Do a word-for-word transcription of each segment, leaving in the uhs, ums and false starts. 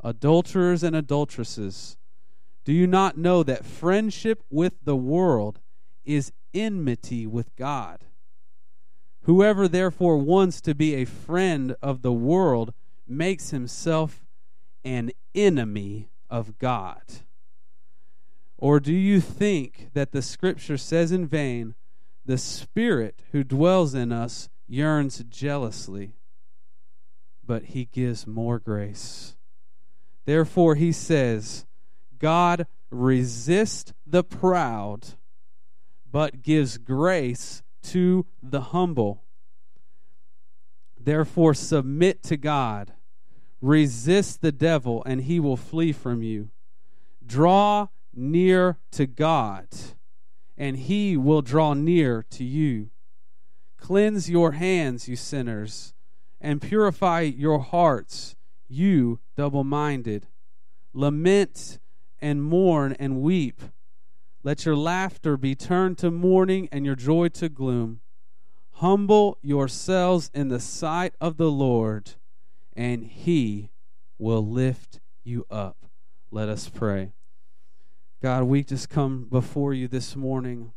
adulterers and adulteresses, do you not know that friendship with the world is enmity with God? Whoever therefore wants to be a friend of the world makes himself an enemy of God. Or do you think that the Scripture says in vain, the Spirit who dwells in us yearns jealously, but he gives more grace? Therefore he says, God resists the proud, but gives grace to the humble. Therefore submit to God. Resist the devil, and he will flee from you. Draw near to God, and he will draw near to you. Cleanse your hands, you sinners, and purify your hearts, you double-minded. Lament and mourn and weep. Let your laughter be turned to mourning and your joy to gloom. Humble yourselves in the sight of the Lord, and he will lift you up. Let us pray. God, we just come before you this morning,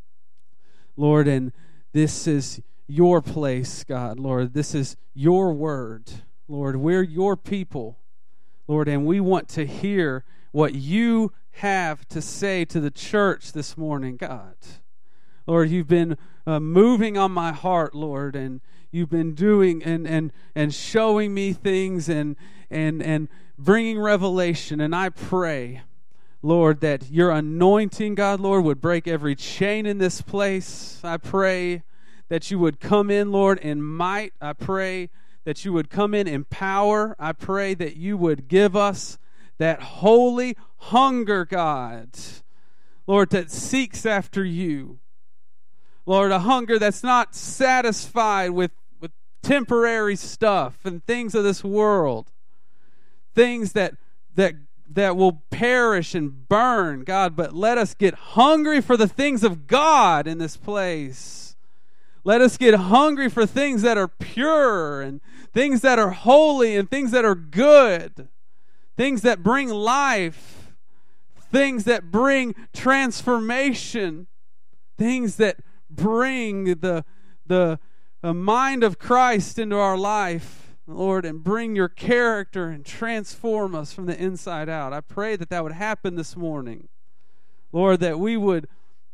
Lord, and this is your place, God, Lord. This is your word, Lord. We're your people, Lord, and we want to hear what you have to say to the church this morning, God. Lord, you've been uh, moving on my heart, Lord, and you've been doing and and and showing me things and and and bringing revelation, and I pray, Lord, that your anointing, God, Lord, would break every chain in this place. I pray that you would come in, Lord, in might. I pray that you would come in in power. I pray that you would give us that holy hunger, God, Lord, that seeks after you. Lord, a hunger that's not satisfied with, with temporary stuff and things of this world. Things that that that will perish and burn, God, but let us get hungry for the things of God in this place. Let us get hungry for things that are pure and things that are holy and things that are good, things that bring life, things that bring transformation, things that bring the the, the mind of Christ into our life, Lord, and bring your character and transform us from the inside out. I pray that that would happen this morning. Lord, that we would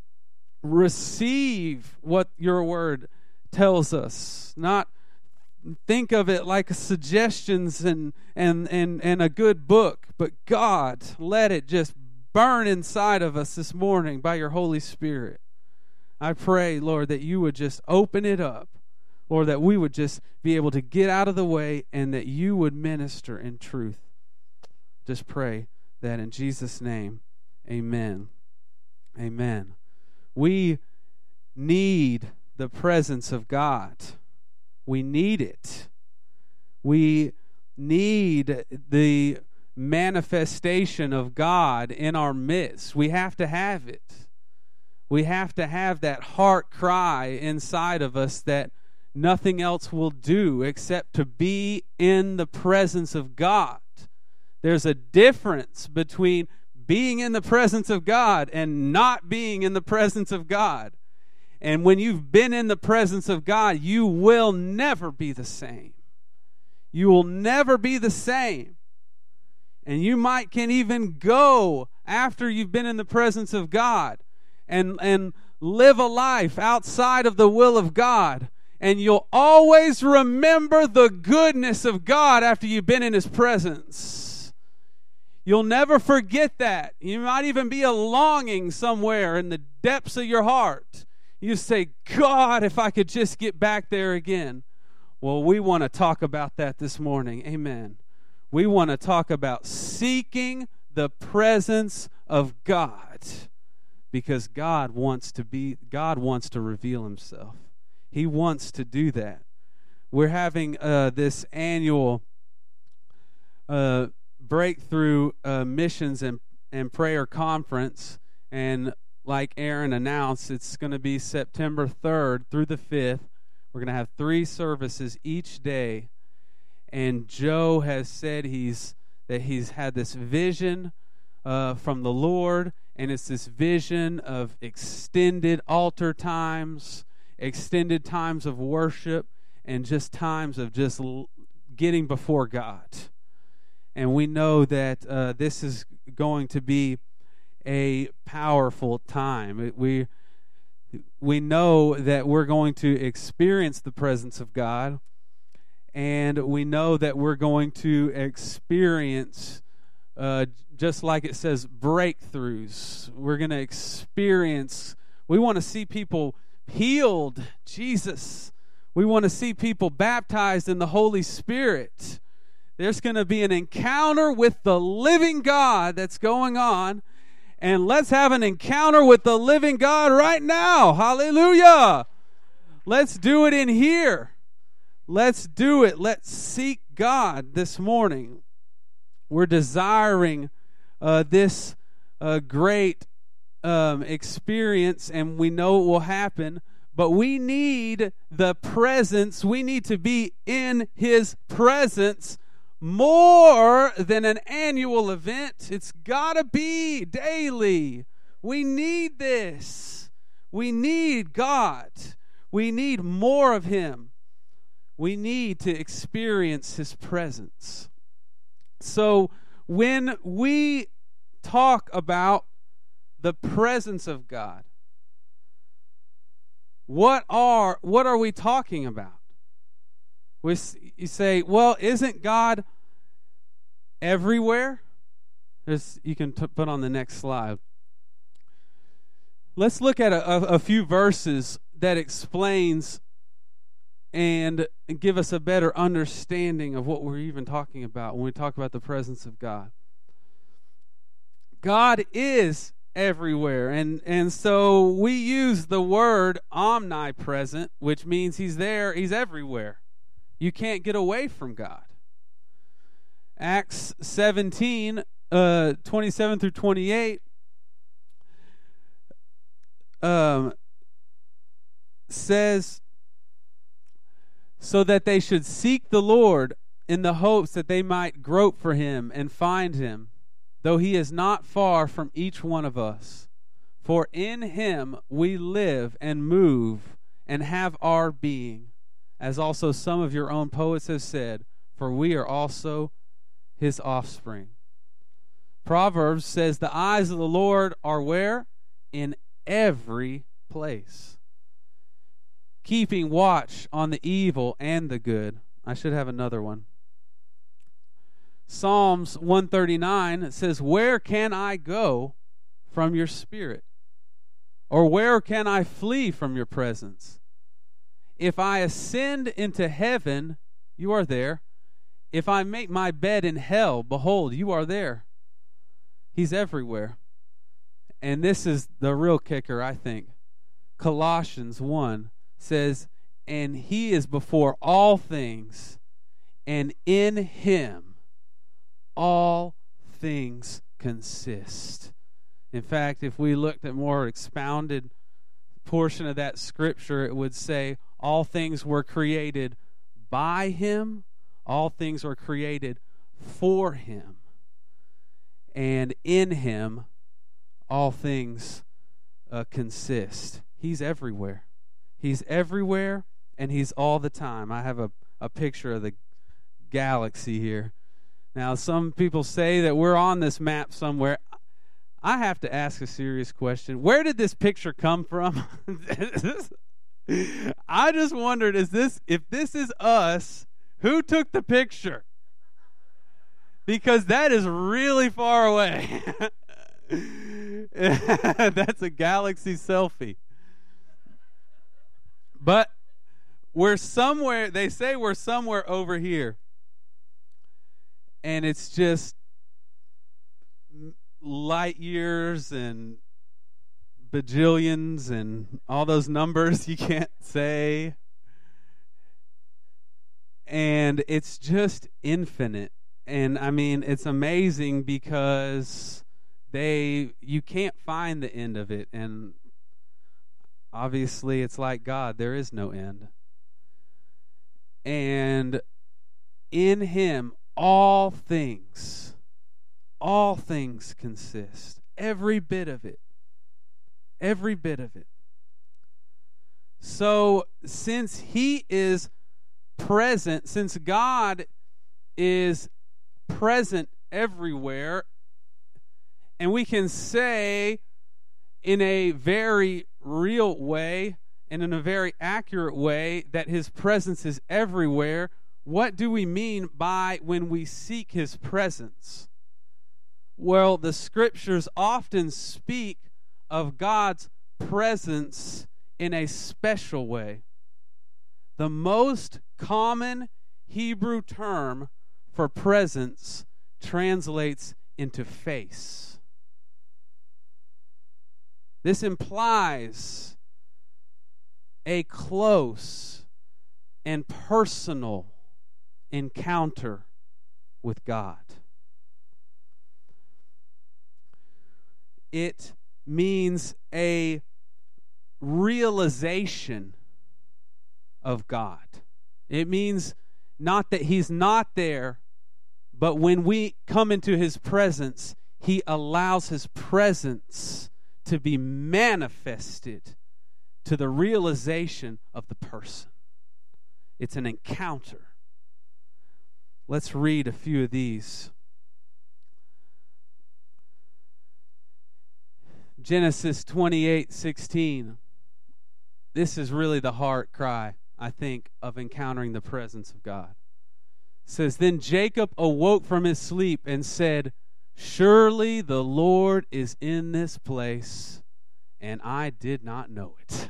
receive what your word tells us, not think of it like suggestions and, and, and, and a good book, but God, let it just burn inside of us this morning by your Holy Spirit. I pray, Lord, that you would just open it up. Lord, that we would just be able to get out of the way and that you would minister in truth. Just pray that in Jesus' name, amen. Amen. We need the presence of God. We need it. We need the manifestation of God in our midst. We have to have it. We have to have that heart cry inside of us that nothing else will do except to be in the presence of God. There's a difference between being in the presence of God and not being in the presence of God. And when you've been in the presence of God, you will never be the same. You will never be the same. And you might can even go after you've been in the presence of God and, and live a life outside of the will of God. And you'll always remember the goodness of God after you've been in his presence. You'll never forget that. You might even be a longing somewhere in the depths of your heart. You say, God, if I could just get back there again. Well, we want to talk about that this morning. Amen. We want to talk about seeking the presence of God because God wants to be, God wants to reveal himself. He wants to do that. We're having uh, this annual uh, breakthrough uh, missions and, and prayer conference. And like Aaron announced, it's going to be September third through the fifth. We're going to have three services each day. And Joe has said he's that he's had this vision uh, from the Lord, and it's this vision of extended altar times, extended times of worship, and just times of just l- getting before God. And we know that uh, this is going to be a powerful time. It, we we know that we're going to experience the presence of God, and we know that we're going to experience, uh, just like it says, breakthroughs. We're going to experience, we want to see people healed, Jesus. We want to see people baptized in the Holy Spirit. There's going to be an encounter with the living God that's going on. And let's have an encounter with the living God right now. Hallelujah. Let's do it in here. Let's do it. Let's seek God this morning. We're desiring uh, this uh, great um, experience, and we know it will happen. But we need the presence. We need to be in His presence more than an annual event. It's got to be daily. We need this. We need God. We need more of Him. We need to experience His presence. So when we talk about the presence of God, what are what are we talking about? We, you say, well, isn't God everywhere? There's, you can t- put on the next slide. Let's look at a, a, a few verses that explains and give us a better understanding of what we're even talking about when we talk about the presence of God. God is everywhere, and, and so we use the word omnipresent, which means He's there, He's everywhere. You can't get away from God. Acts seventeen, uh, twenty-seven through twenty-eight um, says, so that they should seek the Lord in the hopes that they might grope for Him and find Him, though He is not far from each one of us. For in Him we live and move and have our being, as also some of your own poets have said, for we are also His offspring. Proverbs says the eyes of the Lord are where? In every place, keeping watch on the evil and the good. I should have another one. Psalms one thirty-nine says, where can I go from your spirit? Or where can I flee from your presence? If I ascend into heaven, you are there. If I make my bed in hell, behold, you are there. He's everywhere. And this is the real kicker, I think. Colossians one says, and He is before all things, and in Him all things consist. In fact, if we looked at more expounded portion of that scripture, it would say all things were created by Him, all things were created for Him, and in Him all things uh, consist. He's everywhere. He's everywhere, and He's all the time. I have a, a picture of the galaxy here. Now, some people say that we're on this map somewhere. I have to ask a serious question. Where did this picture come from? I just wondered, is this if this is us, who took the picture? Because that is really far away. That's a galaxy selfie. But we're somewhere, they say we're somewhere over here. And it's just light years and bajillions and all those numbers you can't say. And it's just infinite. And I mean, it's amazing because they you can't find the end of it. And obviously it's like God, there is no end. And in Him all things all things consist. Every bit of it. Every bit of it. So, since He is present, since God is present everywhere, and we can say in a very real way and in a very accurate way that His presence is everywhere, what do we mean by when we seek His presence? Well, the Scriptures often speak of God's presence in a special way. The most common Hebrew term for presence translates into face. This implies a close and personal encounter with God. It means a realization of God. It means not that He's not there, but when we come into His presence, He allows His presence to be manifested to the realization of the person. It's an encounter. Let's read a few of these. Genesis twenty-eight sixteen. This is really the heart cry, I think, of encountering the presence of God. It says, "Then Jacob awoke from his sleep and said, 'Surely the Lord is in this place, and I did not know it.'"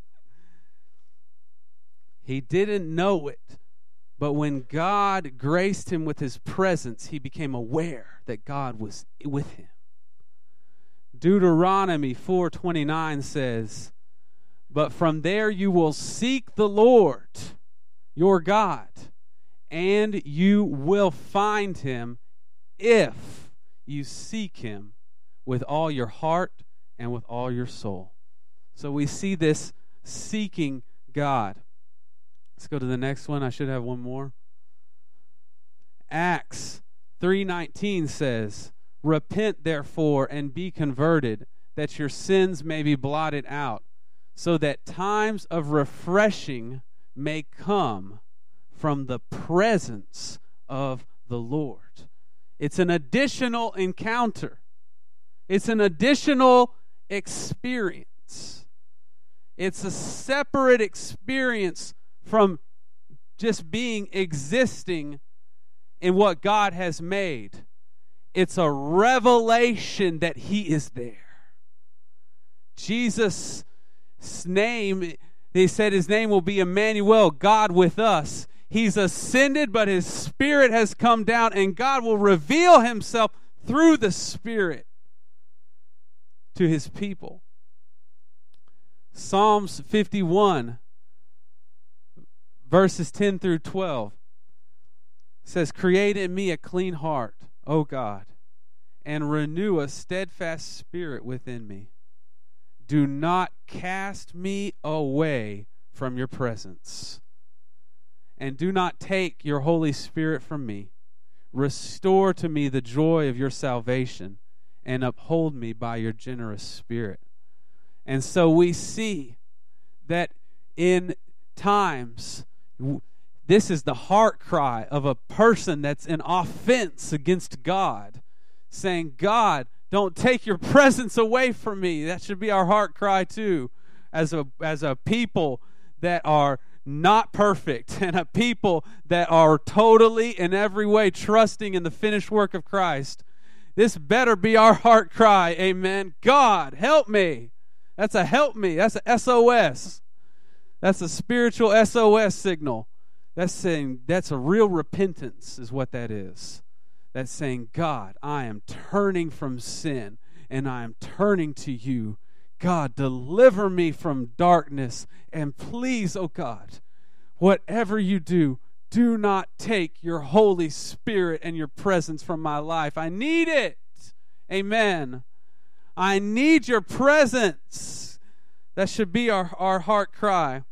He didn't know it, but when God graced him with His presence, he became aware that God was with him. Deuteronomy four twenty-nine says, "But from there you will seek the Lord, your God, and you will find Him if you seek Him with all your heart and with all your soul." So we see this seeking God. Let's go to the next one. I should have one more. Acts three nineteen says, "Repent therefore and be converted, that your sins may be blotted out, so that times of refreshing may come from the presence of the Lord." It's an additional encounter. It's an additional experience. It's a separate experience from just being existing in what God has made. It's a revelation that He is there. Jesus' name, they said His name will be Emmanuel, God with us. He's ascended, but His Spirit has come down, and God will reveal Himself through the Spirit to His people. Psalms fifty-one, verses ten through twelve, says, "Create in me a clean heart, O God, and renew a steadfast spirit within me. Do not cast me away from your presence, and do not take your Holy Spirit from me. Restore to me the joy of your salvation, and uphold me by your generous spirit." And so we see that in times, this is the heart cry of a person that's in offense against God, saying, "God, don't take your presence away from me." That should be our heart cry too, as a as a people that are not perfect, and a people that are totally in every way trusting in the finished work of Christ. This better be our heart cry. Amen. God, help me. That's a help me. That's a S O S. That's a spiritual S O S signal. That's saying, that's a real repentance is what that is. That's saying, "God, I am turning from sin, and I am turning to you. God, deliver me from darkness, and please, oh God, whatever you do, do not take your Holy Spirit and your presence from my life. I need it." Amen. I need your presence. That should be our, our heart cry.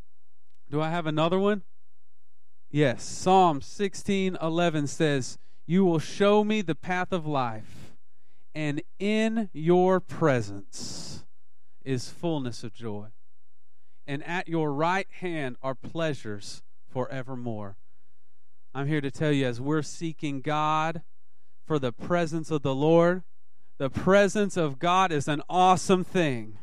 Do I have another one? Yes. Psalm sixteen eleven says, You will show me the path of life, and in your presence is fullness of joy. And at your right hand are pleasures forevermore. I'm here to tell you, as we're seeking God for the presence of the Lord, the presence of God is an awesome thing.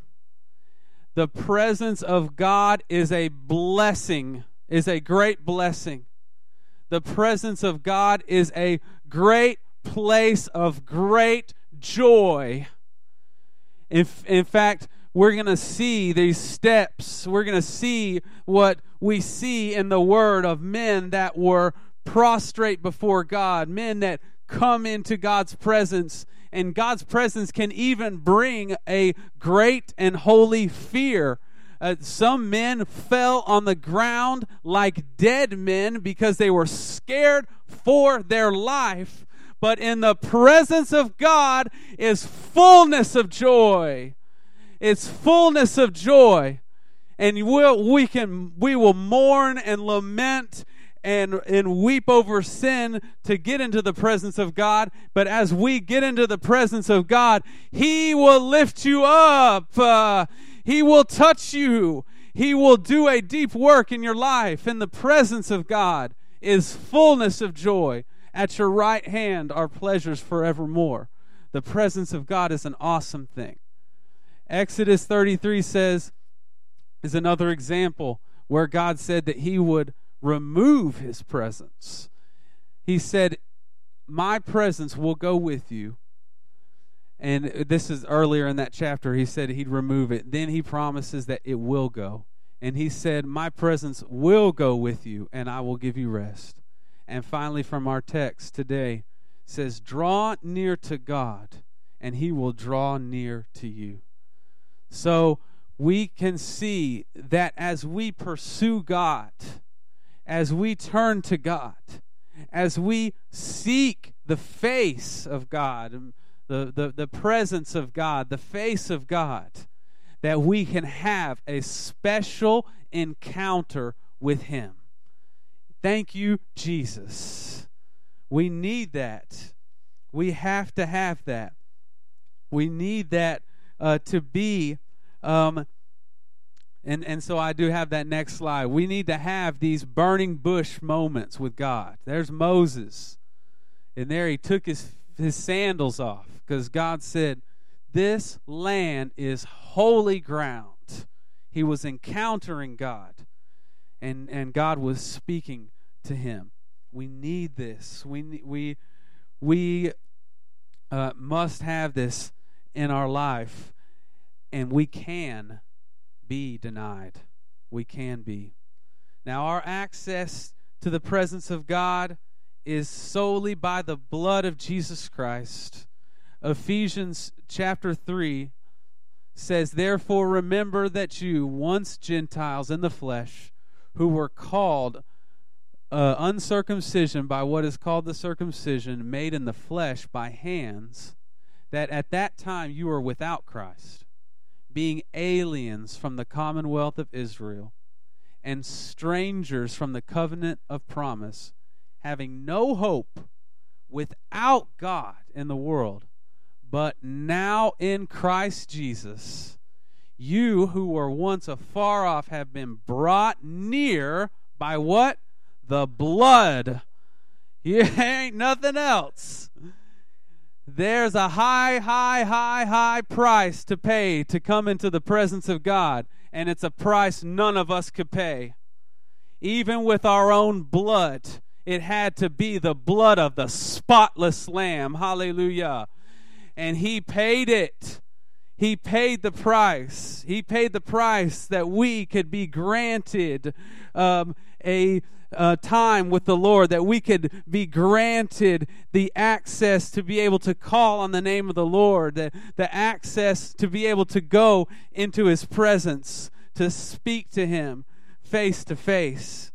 The presence of God is a blessing, is a great blessing. The presence of God is a great place of great joy. In, in fact, we're going to see these steps. We're going to see what we see in the Word of men that were prostrate before God, men that come into God's presence. And God's presence can even bring a great and holy fear. Uh, some men fell on the ground like dead men because they were scared for their life. But in the presence of God is fullness of joy. It's fullness of joy. And we'll, we can we will mourn and lament and and weep over sin to get into the presence of God. But as we get into the presence of God, He will lift you up. Uh, he will touch you. He will do a deep work in your life. In the presence of God is fullness of joy. At your right hand are pleasures forevermore. The presence of God is an awesome thing. Exodus thirty-three says, is another example where God said that He would remove His presence. He said, my presence will go with you. And this is earlier in that chapter. He said He'd remove it. Then He promises that it will go. And He said, my presence will go with you, and I will give you rest. And finally, from our text today, says, draw near to God, and He will draw near to you. So we can see that as we pursue God, as we turn to God, as we seek the face of God, the, the, the presence of God, the face of God, that we can have a special encounter with Him. Thank you, Jesus. We need that. We have to have that. We need that uh, to be, um, and, and so I do have that next slide. We need to have these burning bush moments with God. There's Moses. And there he took his, his sandals off because God said, this land is holy ground. He was encountering God. And and God was speaking to him. We need this. We we we uh, must have this in our life, and we can be denied. We can be. Now, our access to the presence of God is solely by the blood of Jesus Christ. Ephesians chapter three says, therefore remember that you, once Gentiles in the flesh, who were called uh, uncircumcision by what is called the circumcision made in the flesh by hands, that at that time you were without Christ, being aliens from the commonwealth of Israel, and strangers from the covenant of promise, having no hope without God in the world. But now in Christ Jesus, you who were once afar off have been brought near by what? The blood. You ain't nothing else. There's a high, high, high, high price to pay to come into the presence of God, and it's a price none of us could pay. Even with our own blood, it had to be the blood of the spotless Lamb. Hallelujah. And He paid it. He paid the price. He paid the price that we could be granted um, a, a time with the Lord, that we could be granted the access to be able to call on the name of the Lord, the, the access to be able to go into His presence, to speak to Him face to face.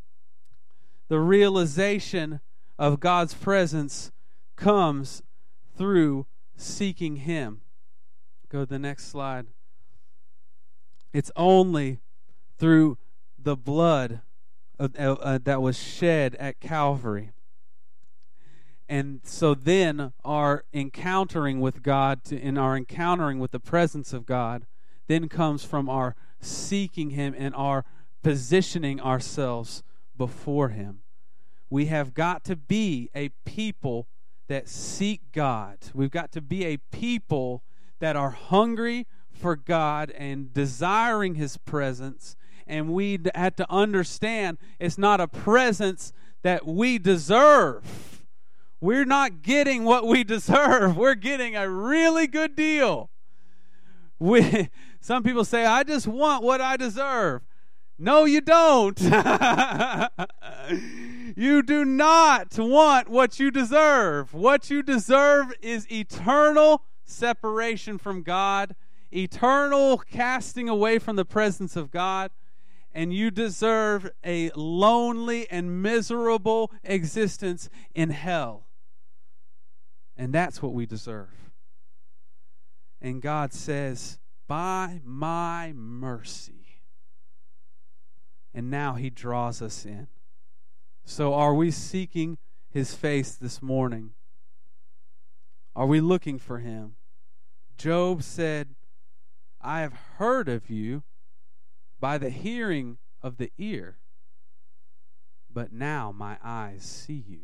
The realization of God's presence comes through seeking Him. Go to the next slide. It's only through the blood of, uh, uh, that was shed at Calvary. And so then our encountering with God, to, in our encountering with the presence of God, then comes from our seeking Him and our positioning ourselves before Him. We have got to be a people that seek God. We've got to be a people that are hungry for God and desiring His presence. And we had to understand it's not a presence that we deserve. We're not getting what we deserve. We're getting a really good deal. We, some people say, I just want what I deserve. No, you don't. You do not want what you deserve. What you deserve is eternal separation from God, eternal casting away from the presence of God, and you deserve a lonely and miserable existence in hell. And that's what we deserve. And God says, by my mercy. And now He draws us in. So are we seeking His face this morning? Are we looking for Him? Job said, I have heard of you by the hearing of the ear, but now my eyes see you.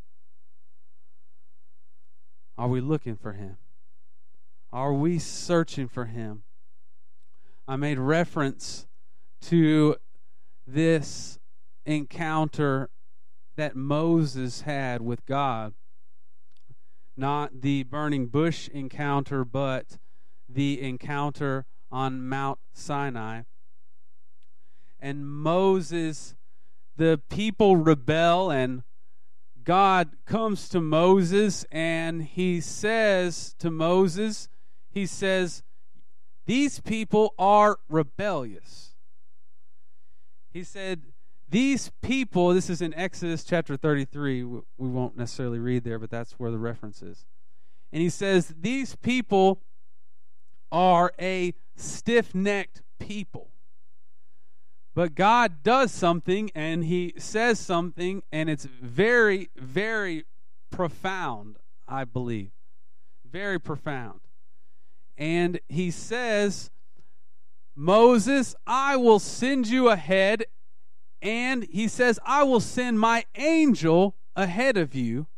Are we looking for Him? Are we searching for Him? I made reference to this encounter that Moses had with God. Not the burning bush encounter, but the encounter on Mount Sinai. And Moses, the people rebel, and God comes to Moses and He says to Moses, He says, these people are rebellious. He said, these people, this is in Exodus chapter thirty-three. We won't necessarily read there, but that's where the reference is. And He says, these people are a stiff-necked people. But God does something, and He says something, and it's very, very profound, I believe. Very profound. And He says, Moses, I will send you ahead, and He says, I will send my angel ahead of you.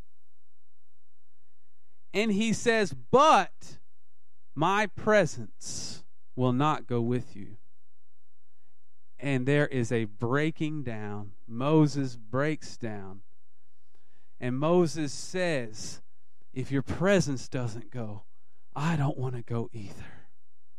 And He says, but my presence will not go with you. And there is a breaking down. Moses breaks down. And Moses says, if your presence doesn't go, I don't want to go either.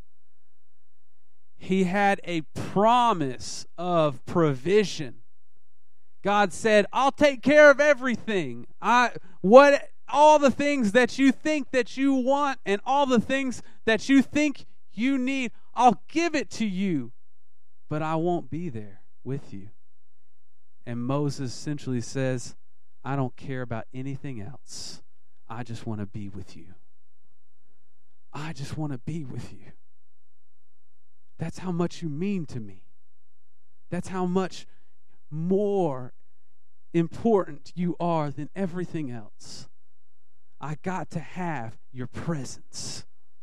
He had a promise of provision. God said, I'll take care of everything. I what all the things that you think that you want and all the things that you think you need, I'll give it to you. But I won't be there with you. And Moses essentially says, I don't care about anything else. I just want to be with you. I just want to be with you. That's how much you mean to me. That's how much more important you are than everything else. I got to have your presence.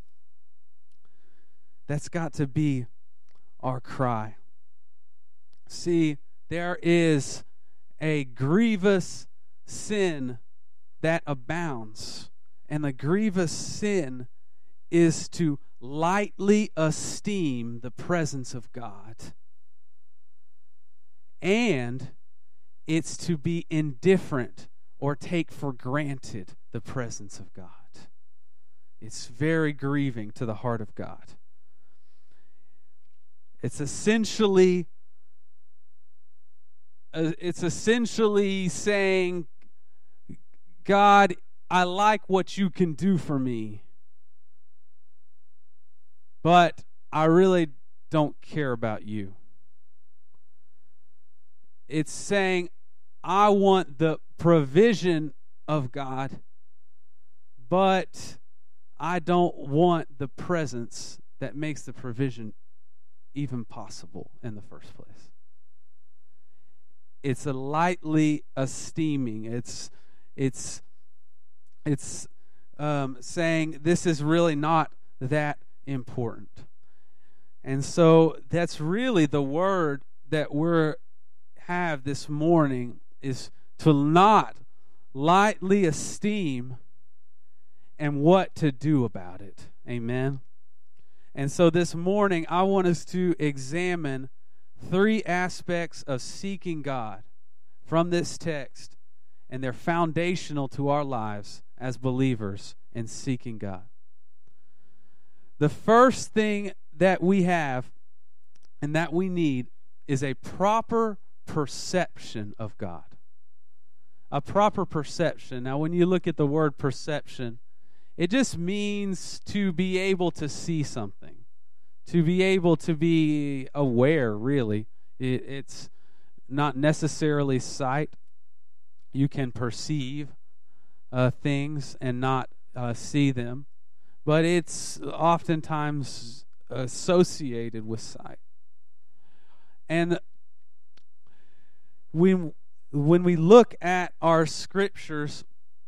That's got to be our cry. See, there is a grievous sin that abounds, and the grievous sin is to lightly esteem the presence of God, and it's to be indifferent or take for granted the presence of God. It's very grieving to the heart of God. It's essentially uh, it's essentially saying, God, I like what you can do for me, but I really don't care about you. It's saying, I want the provision of God, but I don't want the presence that makes the provision even possible in the first place. It's a lightly esteeming. It's it's it's um, saying this is really not that important. And so that's really the word that we have this morning, is to not lightly esteem and what to do about it. Amen. And so this morning I want us to examine three aspects of seeking God from this text, and they're foundational to our lives as believers in seeking God. The first thing that we have and that we need is a proper perception of God. A proper perception. Now, when you look at the word perception, it just means to be able to see something, to be able to be aware, really. It, it's not necessarily sight. You can perceive uh, things and not uh, see them, but it's oftentimes associated with sight. And when, when we look at our scriptures,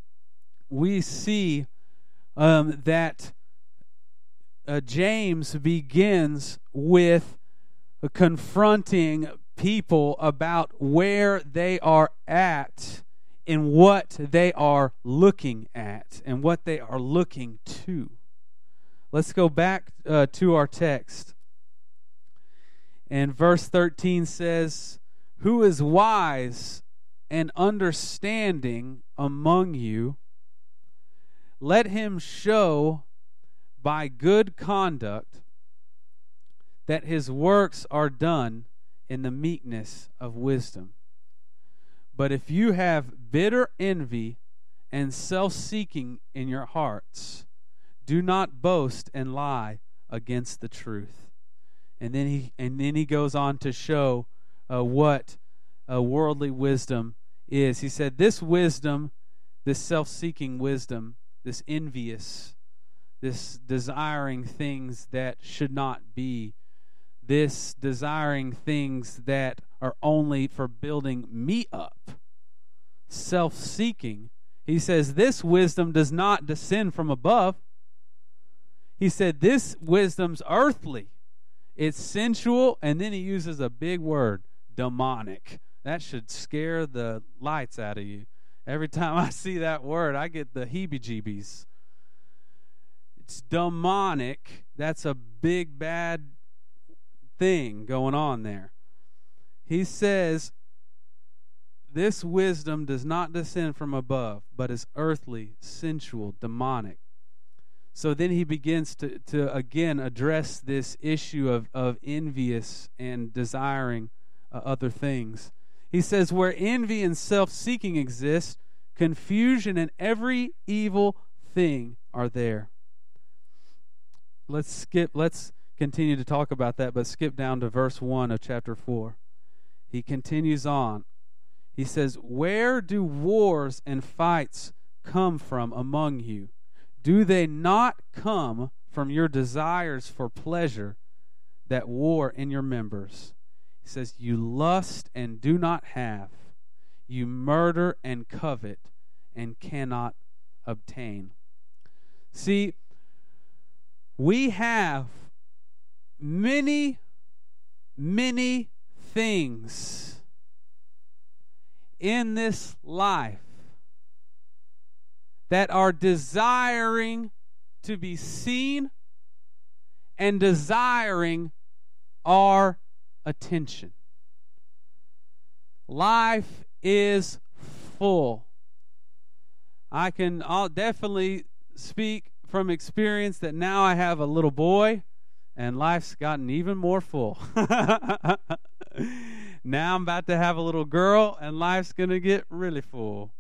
we see um, that uh, James begins with uh, confronting people about where they are at in what they are looking at and what they are looking to. Let's go back uh, to our text. And verse thirteen says, "Who is wise and understanding among you? Let him show by good conduct that his works are done in the meekness of wisdom. But if you have bitter envy and self-seeking in your hearts, do not boast and lie against the truth." And then he and then he goes on to show uh, what uh, worldly wisdom is. He said, this wisdom, this self-seeking wisdom, this envious, this desiring things that should not be, this desiring things that are only for building me up, self-seeking. He says this wisdom does not descend from above. He said this wisdom's earthly. It's sensual, and then he uses a big word, demonic. That should scare the lights out of you. Every time I see that word, I get the heebie-jeebies. It's demonic. That's a big, bad thing going on there. He says, this wisdom does not descend from above, but is earthly, sensual, demonic. So then he begins to, to again address this issue of, of envious and desiring uh, other things. He says, where envy and self-seeking exist, confusion and every evil thing are there. Let's skip, let's continue to talk about that, but skip down to verse one of chapter four. He continues on. He says, where do wars and fights come from among you? Do they not come from your desires for pleasure that war in your members? He says, you lust and do not have. You murder and covet and cannot obtain. See, we have many, many things in this life that are desiring to be seen and desiring our attention. Life is full. I can I'll definitely speak from experience that now I have a little boy and life's gotten even more full. Now I'm about to have a little girl and life's going to get really full.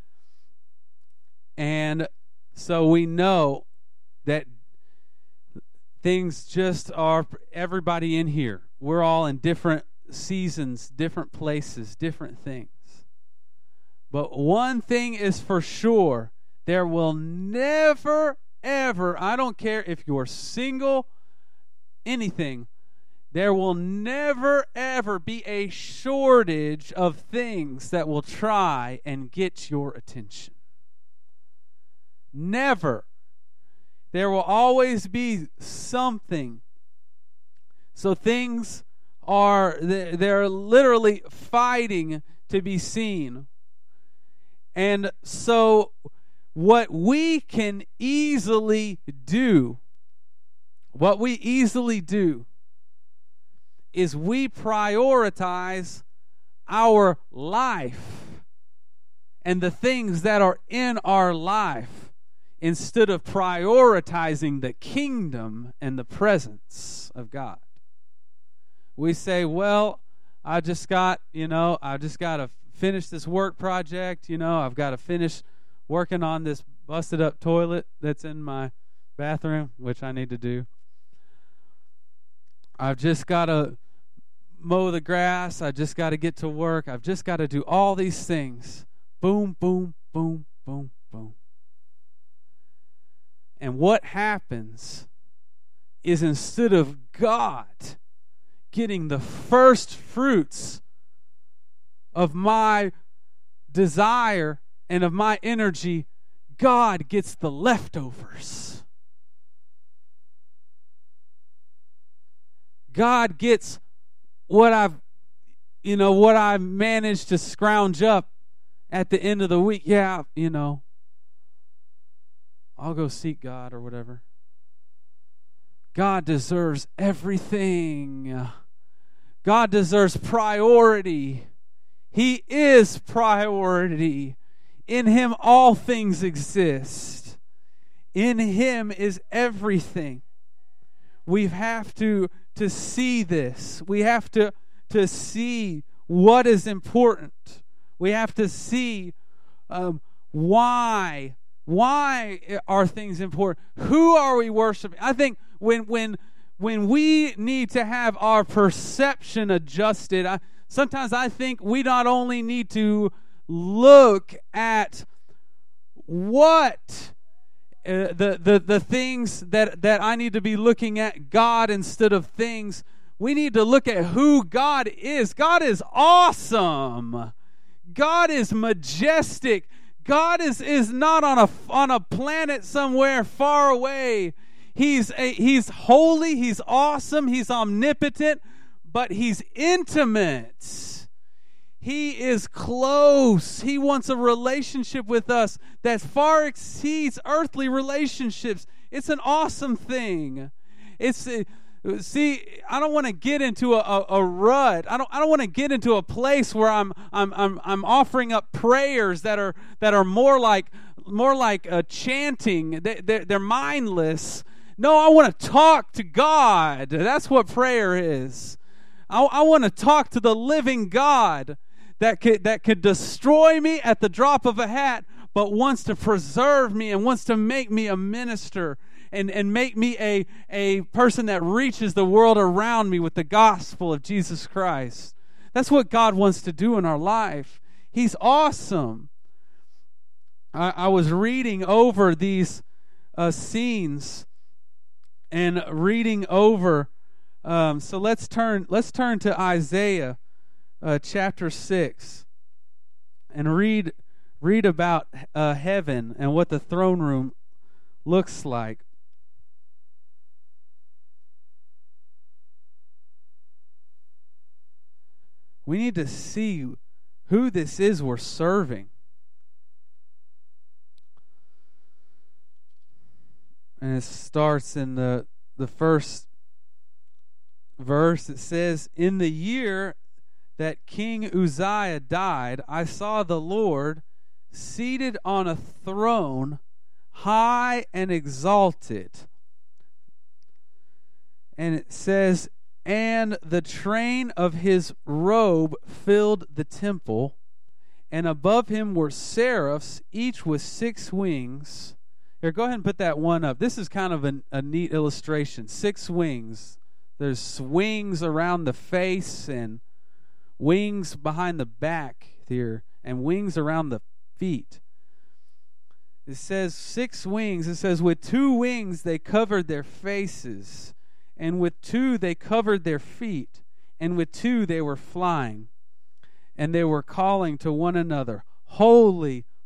And so we know that things just are, everybody in here, we're all in different seasons, different places, different things. But one thing is for sure, there will never, ever, I don't care if you're single, anything, there will never, ever be a shortage of things that will try and get your attention. Never. There will always be something. So things are, they're literally fighting to be seen. And so what we can easily do, what we easily do is we prioritize our life and the things that are in our life instead of prioritizing the kingdom and the presence of God. We say, well, I just got, you know, I just got to finish this work project, you know, I've got to finish working on this busted up toilet that's in my bathroom, which I need to do. I've just got to mow the grass. I just got to get to work. I've just got to do all these things. Boom, boom, boom, boom, boom. And what happens is instead of God getting the first fruits of my desire and of my energy, God gets the leftovers. God gets what I've, you know, what I managed to scrounge up at the end of the week. Yeah, you know, I'll go seek God or whatever. God deserves everything. God deserves priority. He is priority. In Him all things exist. In Him is everything. We have to, to see this. We have to, to see what is important. We have to see um, why. Why are things important? Who are we worshiping? I think when when when we need to have our perception adjusted, I, sometimes I think we not only need to look at what uh, the, the the things that, that I need to be looking at God instead of things. We need to look at who God is. God is awesome. God is majestic. God is, is not on a on a planet somewhere far away. He's a, he's holy, he's awesome, he's omnipotent, but he's intimate. He is close. He wants a relationship with us that far exceeds earthly relationships. It's an awesome thing. It's See, I don't want to get into a, a, a rut. I don't. I don't want to get into a place where I'm. I'm. I'm. I'm offering up prayers that are that are more like more like a chanting. They, they're, they're mindless. No, I want to talk to God. That's what prayer is. I, I want to talk to the living God that could that could destroy me at the drop of a hat, but wants to preserve me and wants to make me a minister. And, and make me a, a person that reaches the world around me with the gospel of Jesus Christ. That's what God wants to do in our life. He's awesome. I, I was reading over these uh, scenes and reading over. Um, so let's turn let's turn to Isaiah uh, chapter six and read read about uh, heaven and what the throne room looks like. We need to see who this is we're serving. And it starts in the, the first verse. It says, "In the year that King Uzziah died, I saw the Lord seated on a throne, high and exalted." And it says, "And the train of his robe filled the temple, and above him were seraphs, each with six wings." Here, go ahead and put that one up. This is kind of a, a neat illustration. Six wings. There's wings around the face and wings behind the back here and wings around the feet. It says six wings. It says, "With two wings they covered their faces, and with two they covered their feet, and with two they were flying. And they were calling to one another, 'Holy,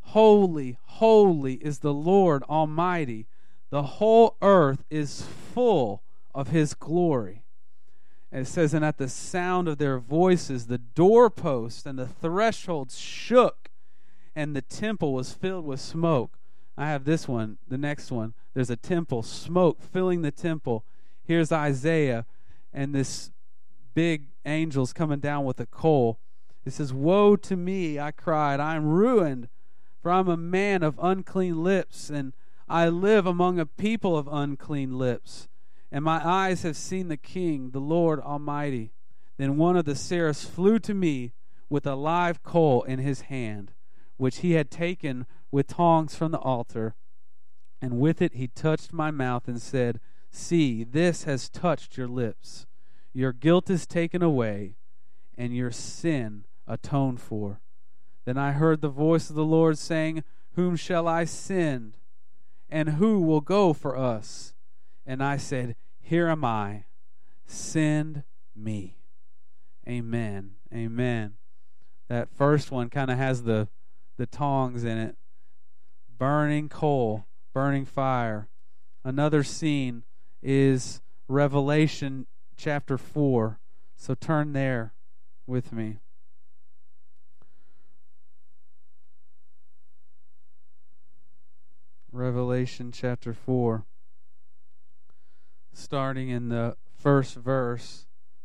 holy, holy is the Lord Almighty. The whole earth is full of his glory. And it says, and at the sound of their voices, the doorposts and the thresholds shook, and the temple was filled with smoke. I have this one, the next one. There's a temple, smoke filling the temple. Here's Isaiah, and this big angel's coming down with a coal. It says, woe to me, I cried, I am ruined, for I'm a man of unclean lips, and I live among a people of unclean lips. And my eyes have seen the King, the Lord Almighty. Then one of the seraphs flew to me with a live coal in his hand, which he had taken with tongs from the altar. And with it he touched my mouth and said, see, this has touched your lips. Your guilt is taken away, and your sin atoned for. Then I heard the voice of the Lord saying, whom shall I send? And who will go for us? And I said, here am I, send me. Amen. Amen. That first one kind of has the, the tongs in it. Burning coal, burning fire. Another scene is Revelation chapter four. So turn there with me. Revelation chapter four. Starting in the first verse.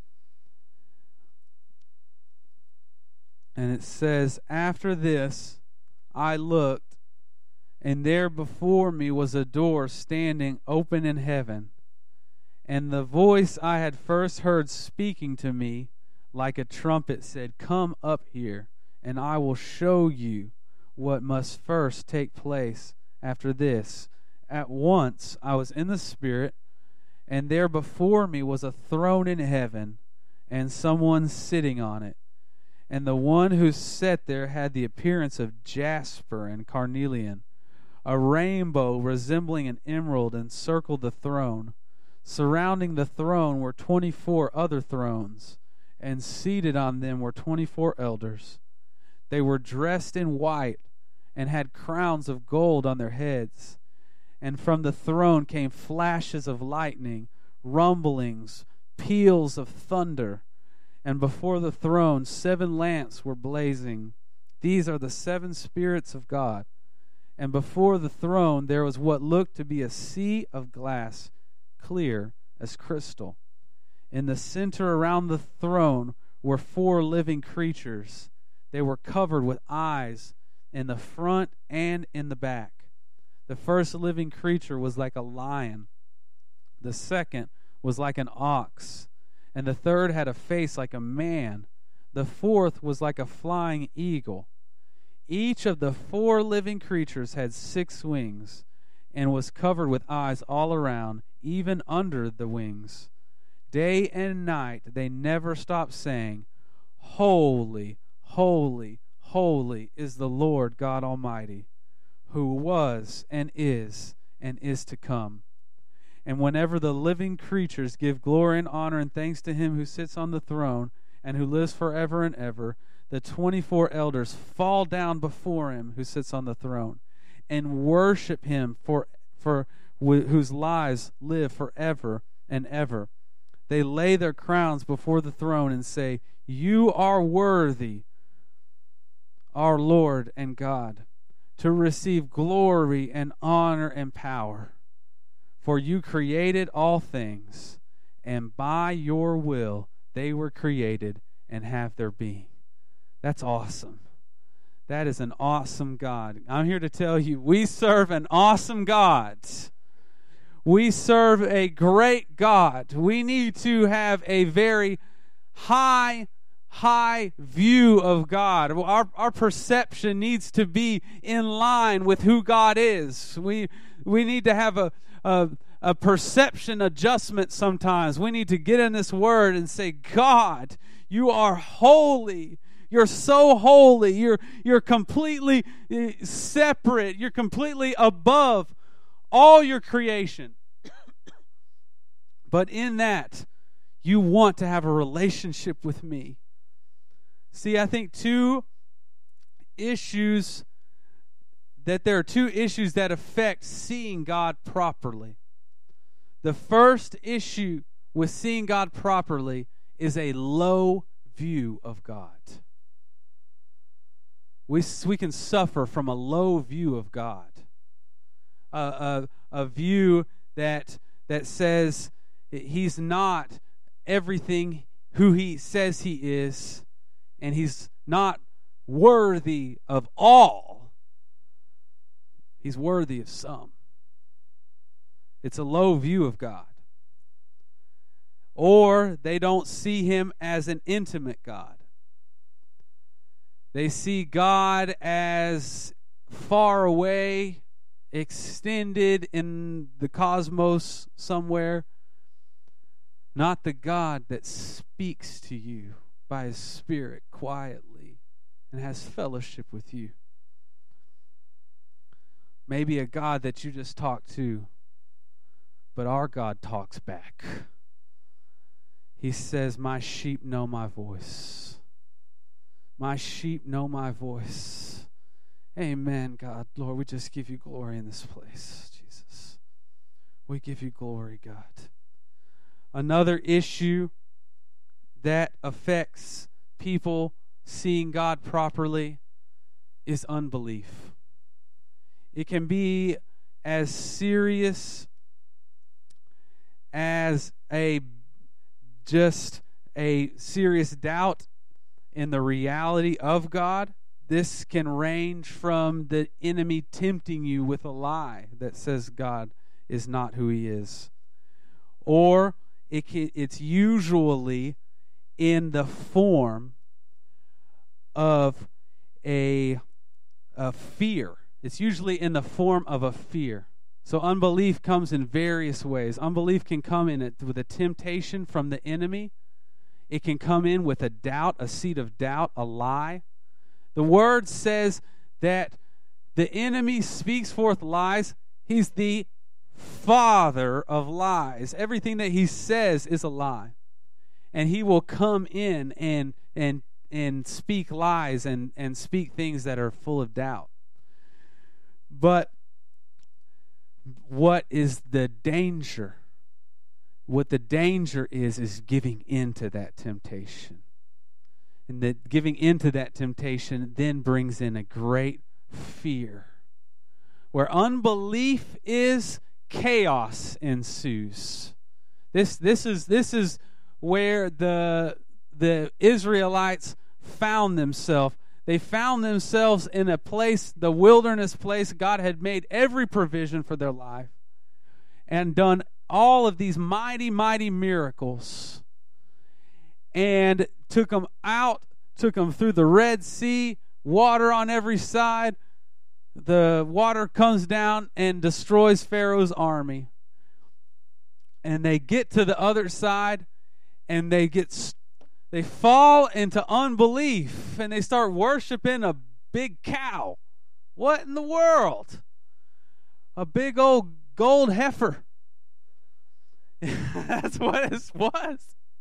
And it says, after this I looked, and there before me was a door standing open in heaven. And the voice I had first heard speaking to me like a trumpet said, come up here, and I will show you what must first take place after this. At once I was in the Spirit, and there before me was a throne in heaven, and someone sitting on it. And the one who sat there had the appearance of jasper and carnelian. A rainbow resembling an emerald encircled the throne. Surrounding the throne were twenty-four other thrones, and seated on them were twenty-four elders. They were dressed in white, and had crowns of gold on their heads. And from the throne came flashes of lightning, rumblings, peals of thunder. And before the throne seven lamps were blazing. These are the seven spirits of God. And before the throne there was what looked to be a sea of glass, clear as crystal. In the center around the throne were four living creatures. They were covered with eyes in the front and in the back. The first living creature was like a lion. The second was like an ox. And the third had a face like a man. The fourth was like a flying eagle. Each of the four living creatures had six wings, and was covered with eyes all around, even under the wings. Day and night they never stopped saying, holy, holy, holy is the Lord God Almighty, who was and is and is to come. And whenever the living creatures give glory and honor and thanks to him who sits on the throne and who lives forever and ever, the twenty-four elders fall down before him who sits on the throne and worship him for, for wh- whose lives live forever and ever. They lay their crowns before the throne and say, you are worthy, our Lord and God, to receive glory and honor and power. For you created all things, and by your will they were created and have their being. That's awesome. That is an awesome God. I'm here to tell you, we serve an awesome God. We serve a great God. We need to have a very high, high view of God. Our, our perception needs to be in line with who God is. We, we need to have a A, a perception adjustment sometimes. We need to get in this word and say, God, you are holy. You're so holy. You're, you're completely separate. You're completely above all your creation. But in that, you want to have a relationship with me. See, I think two issues that there are two issues that affect seeing God properly. The first issue with seeing God properly is a low view of God. We, we can suffer from a low view of God. A, a, a view that, that says He's not everything who He says He is, and He's not worthy of all. He's worthy of some. It's a low view of God. Or they don't see Him as an intimate God. They see God as far away, extended in the cosmos somewhere, not the God that speaks to you by His Spirit quietly and has fellowship with you. Maybe a God that you just talk to, but our God talks back. He says, my sheep know my voice. My sheep know my voice. Amen, God. Lord, we just give you glory in this place, Jesus. We give you glory, God. Another issue that affects people seeing God properly is unbelief. It can be as serious as a just a serious doubt in the reality of God. This can range from the enemy tempting you with a lie that says God is not who He is. Or it can, it's usually in the form of a, a fear. It's usually in the form of a fear. So unbelief comes in various ways. Unbelief can come in it with a temptation from the enemy. It can come in with a doubt, a seed of doubt, a lie. The Word says that the enemy speaks forth lies. He's the father of lies. Everything that he says is a lie. And he will come in and and and speak lies and, and speak things that are full of doubt. But what is the danger? What the danger is, is giving into that temptation. And that giving into that temptation then brings in a great fear. Where unbelief is, chaos ensues. This this is this is where the the Israelites found themselves. They found themselves in a place, the wilderness place. God had made every provision for their life and done all of these mighty, mighty miracles, and took them out, took them through the Red Sea, water on every side. The water comes down and destroys Pharaoh's army. And they get to the other side, and they get they fall into unbelief, and they start worshiping a big cow. What in the world? A big old gold heifer. That's what it was.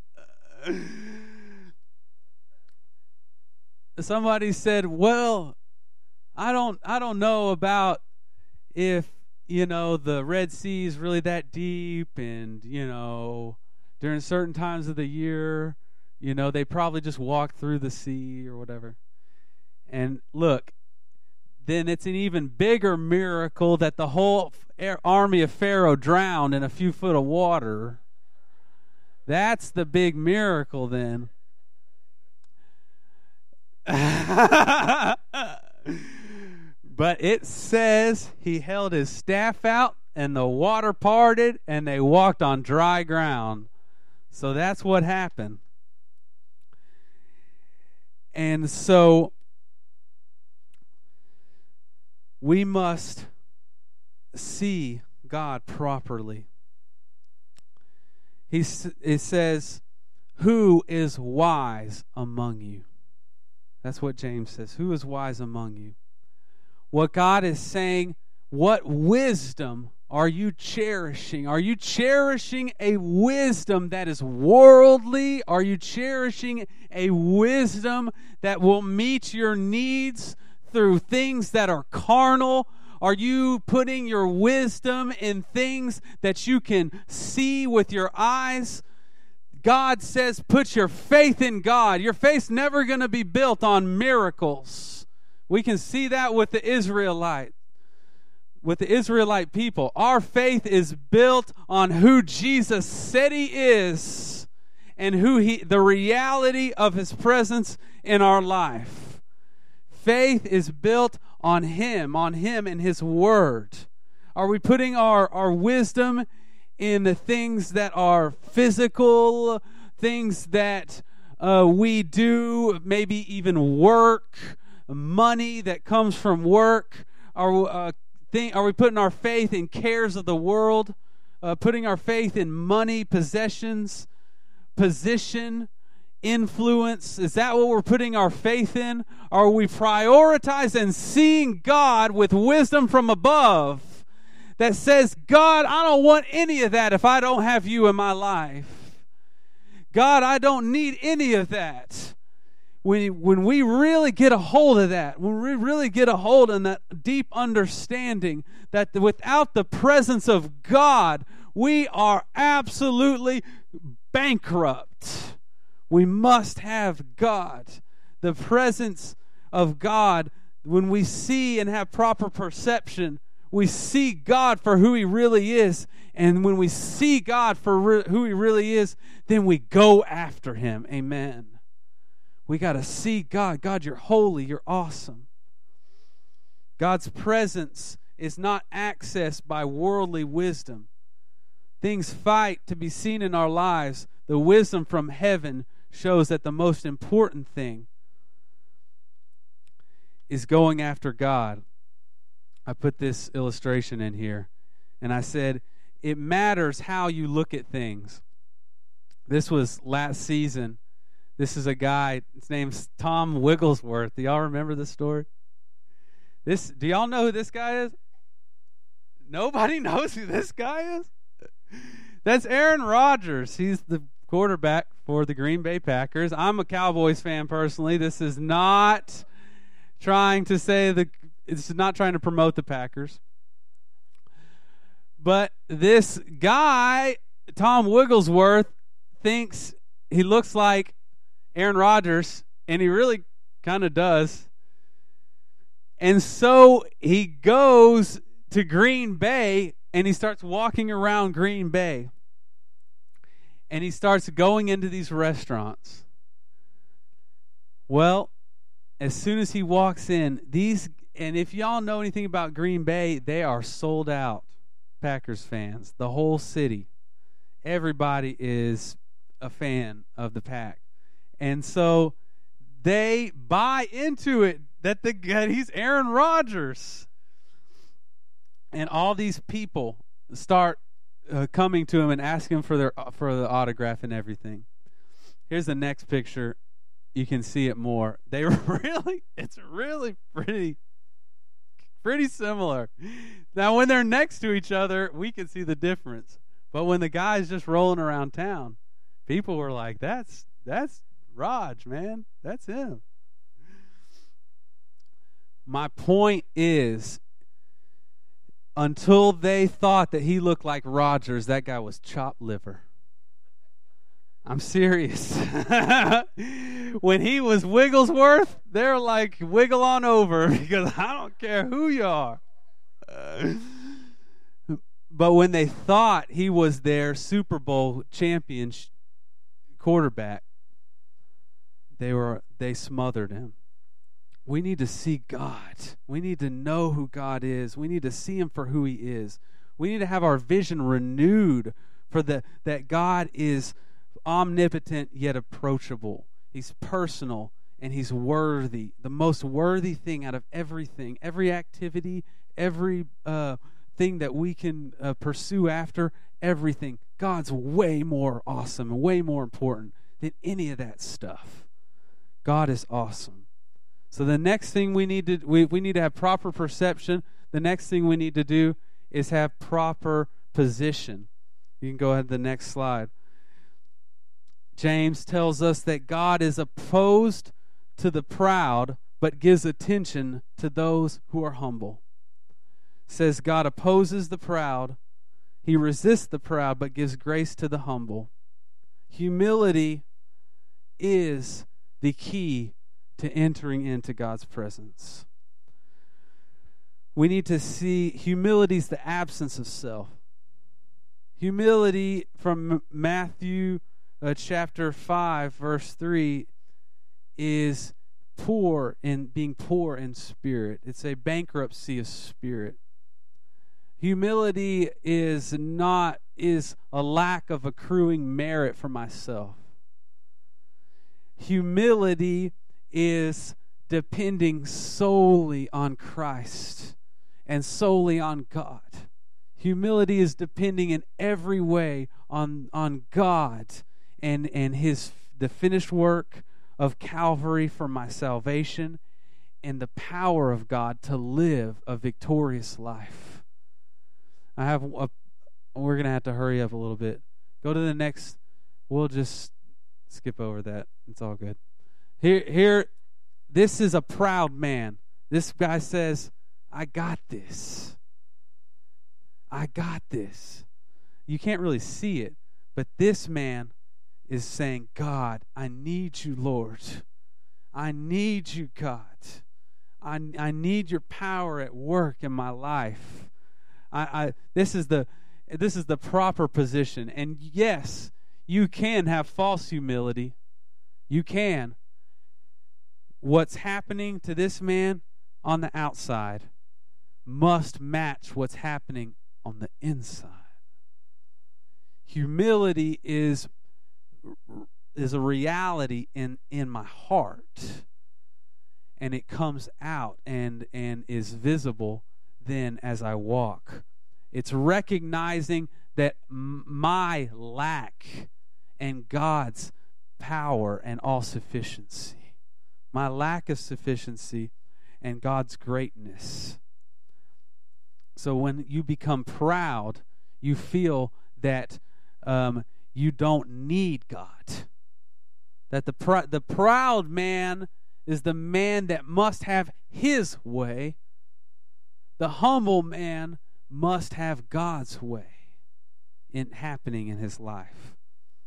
Somebody said, well, I don't I don't know about if, you know, the Red Sea is really that deep, and, you know, during certain times of the year, you know, they probably just walk through the sea or whatever. And look, then it's an even bigger miracle that the whole army of Pharaoh drowned in a few foot of water. That's the big miracle then. But it says he held his staff out and the water parted and they walked on dry ground. So that's what happened. And so we must see God properly. He, it says, who is wise among you? That's what James says. Who is wise among you? What God is saying, what wisdom are you cherishing? Are you cherishing a wisdom that is worldly? Are you cherishing a wisdom that will meet your needs through things that are carnal? Are you putting your wisdom in things that you can see with your eyes? God says put your faith in God. Your faith's never going to be built on miracles. We can see that with the Israelite, with the Israelite people. Our faith is built on who Jesus said he is and who he, the reality of his presence in our life. Faith is built on him, on him and his word. Are we putting our, our wisdom in the things that are physical, things that uh, we do, maybe even work, money that comes from work? Are, uh, think, are we putting our faith in cares of the world, uh, putting our faith in money, possessions, position, influence? Is that what we're putting our faith in? Are we prioritizing seeing God with wisdom from above that says, God, I don't want any of that if I don't have you in my life. God, I don't need any of that. When, when we really get a hold of that, when we really get a hold of that deep understanding that without the presence of God, we are absolutely bankrupt. We must have God. The presence of God, when we see and have proper perception, we see God for who he really is. And when we see God for re- who he really is, then we go after him. Amen. We got to see God. God, you're holy. You're awesome. God's presence is not accessed by worldly wisdom. Things fight to be seen in our lives. The wisdom from heaven shows that the most important thing is going after God. I put this illustration in here, and I said, it matters how you look at things. This was last season. This is a guy, his name's Tom Wigglesworth. Do y'all remember this story? This, do y'all know who this guy is? Nobody knows who this guy is? That's Aaron Rodgers. He's the quarterback for the Green Bay Packers. I'm a Cowboys fan personally. This is not trying to say the it's not trying to promote the Packers. But this guy, Tom Wigglesworth, thinks he looks like Aaron Rodgers, and he really kind of does. And so he goes to Green Bay, and he starts walking around Green Bay. And he starts going into these restaurants. Well, as soon as he walks in, these, and if y'all know anything about Green Bay, they are sold out Packers fans. The whole city. Everybody is a fan of the Pack. And so they buy into it that the that he's Aaron Rodgers. And all these people start uh, coming to him and asking for their for the autograph and everything. Here's the next picture. You can see it more. They really, it's really pretty, pretty similar. Now, when they're next to each other, we can see the difference. But when the guy's just rolling around town, people were like, "That's that's Raj, man. That's him." My point is, until they thought that he looked like Rodgers, that guy was chopped liver. I'm serious. When he was Wigglesworth, they're like, wiggle on over, because I don't care who you are. Uh, but when they thought he was their Super Bowl champion sh- quarterback, they were they smothered him. We need to see God. We need to know who God is. We need to see him for who he is. We need to have our vision renewed for the that God is omnipotent yet approachable. He's personal and he's worthy. The most worthy thing out of everything, every activity, every uh, thing that we can uh, pursue after, everything. God's way more awesome and way more important than any of that stuff. God is awesome. So the next thing we need to we, we need to have proper perception. The next thing we need to do is have proper position. You can go ahead to the next slide. James tells us that God is opposed to the proud, but gives attention to those who are humble. It says God opposes the proud. He resists the proud, but gives grace to the humble. Humility is the key to entering into God's presence. We need to see humility is the absence of self. Humility from Matthew uh, chapter five, verse three, is poor in being poor in spirit. It's a bankruptcy of spirit. Humility is not is a lack of accruing merit for myself. Humility is depending solely on Christ and solely on God. Humility is depending in every way on, on God and, and his the finished work of Calvary for my salvation and the power of God to live a victorious life. I have a, we're going to have to hurry up a little bit. Go to the next. We'll just skip over that. It's all good. Here, here, this is a proud man. This guy says, I got this. I got this. You can't really see it, but this man is saying, God, I need you, Lord. I need you, God. I, I need your power at work in my life. I, I this is the this is the proper position. And yes, you can have false humility. You can. What's happening to this man on the outside must match what's happening on the inside. Humility is is a reality in, in my heart, and it comes out and, and is visible then as I walk. It's recognizing that m- my lack and God's power and all-sufficiency. My lack of sufficiency and God's greatness. So when you become proud, you feel that um, you don't need God. That the pr- the proud man is the man that must have his way. The humble man must have God's way in happening in his life.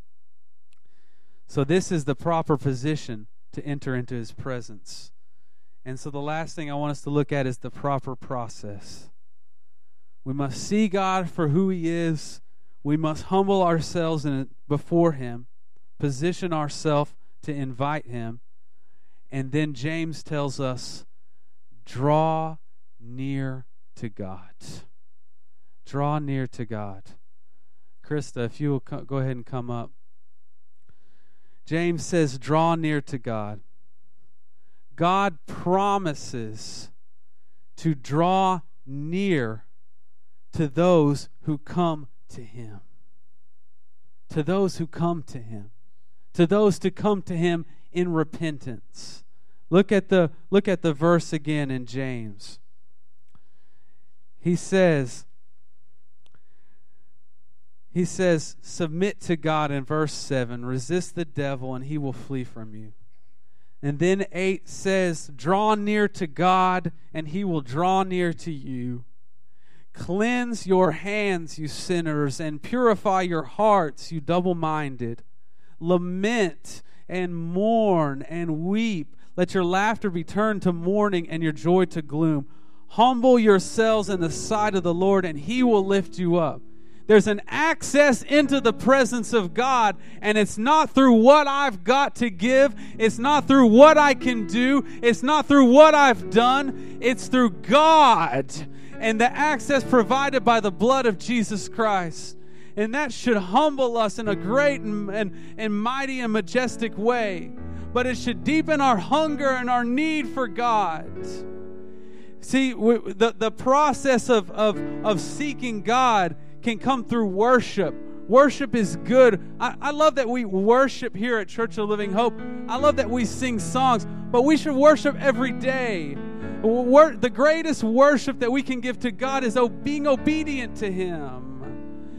So this is the proper position to enter into his presence. And so the last thing I want us to look at is the proper process. We must see God for who he is. We must humble ourselves in, before him, position ourselves to invite him. And then James tells us, draw near to God. Draw near to God. Krista, if you will co- go ahead and come up. James says, draw near to God. God promises to draw near to those who come to him. To those who come to him. To those to come to him in repentance. Look at the look at the verse again in James. He says, he says, submit to God in verse seven. Resist the devil and he will flee from you. And then eight says, draw near to God and he will draw near to you. Cleanse your hands, you sinners, and purify your hearts, you double-minded. Lament and mourn and weep. Let your laughter be turned to mourning and your joy to gloom. Humble yourselves in the sight of the Lord, and he will lift you up. There's an access into the presence of God, and it's not through what I've got to give. It's not through what I can do. It's not through what I've done. It's through God and the access provided by the blood of Jesus Christ. And that should humble us in a great and, and, and mighty and majestic way. But it should deepen our hunger and our need for God. See, we, the, the process of, of, of seeking God can come through worship. Worship is good. I, I love that we worship here at Church of Living Hope. I love that we sing songs, but we should worship every day. The greatest worship that we can give to God is being obedient to him.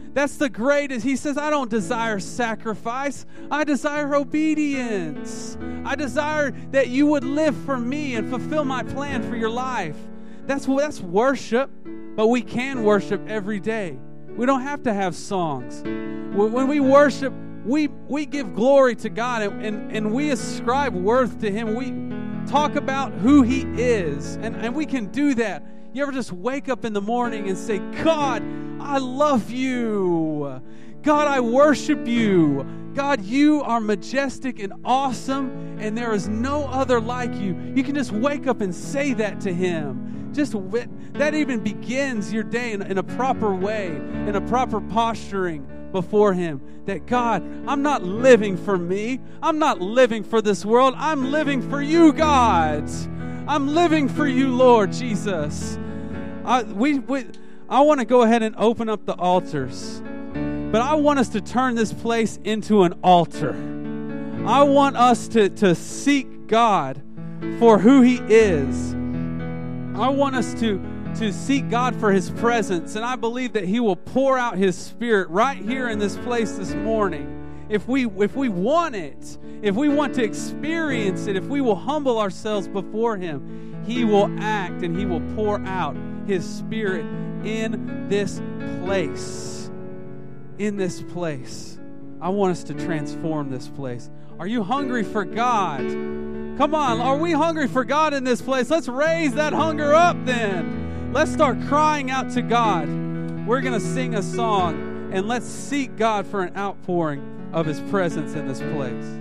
That's the greatest. He says, I don't desire sacrifice. I desire obedience. I desire that you would live for me and fulfill my plan for your life. That's, that's worship, but we can worship every day. We don't have to have songs. When we worship, we, we give glory to God, and, and, and we ascribe worth to Him. We talk about who He is, and, and we can do that. You ever just wake up in the morning and say, God, I love you. God, I worship you. God, you are majestic and awesome, and there is no other like you. You can just wake up and say that to Him. Just that even begins your day in, in a proper way, in a proper posturing before Him. That God, I'm not living for me. I'm not living for this world. I'm living for you, God. I'm living for you, Lord Jesus. I, we, we, I want to go ahead and open up the altars. But I want us to turn this place into an altar. I want us to, to seek God for who He is. I want us to, to seek God for His presence. And I believe that He will pour out His Spirit right here in this place this morning. If we, if we want it, if we want to experience it, if we will humble ourselves before Him, He will act and He will pour out His Spirit in this place. In this place. I want us to transform this place. Are you hungry for God? Come on, are we hungry for God in this place? Let's raise that hunger up then. Let's start crying out to God. We're going to sing a song, and let's seek God for an outpouring of His presence in this place.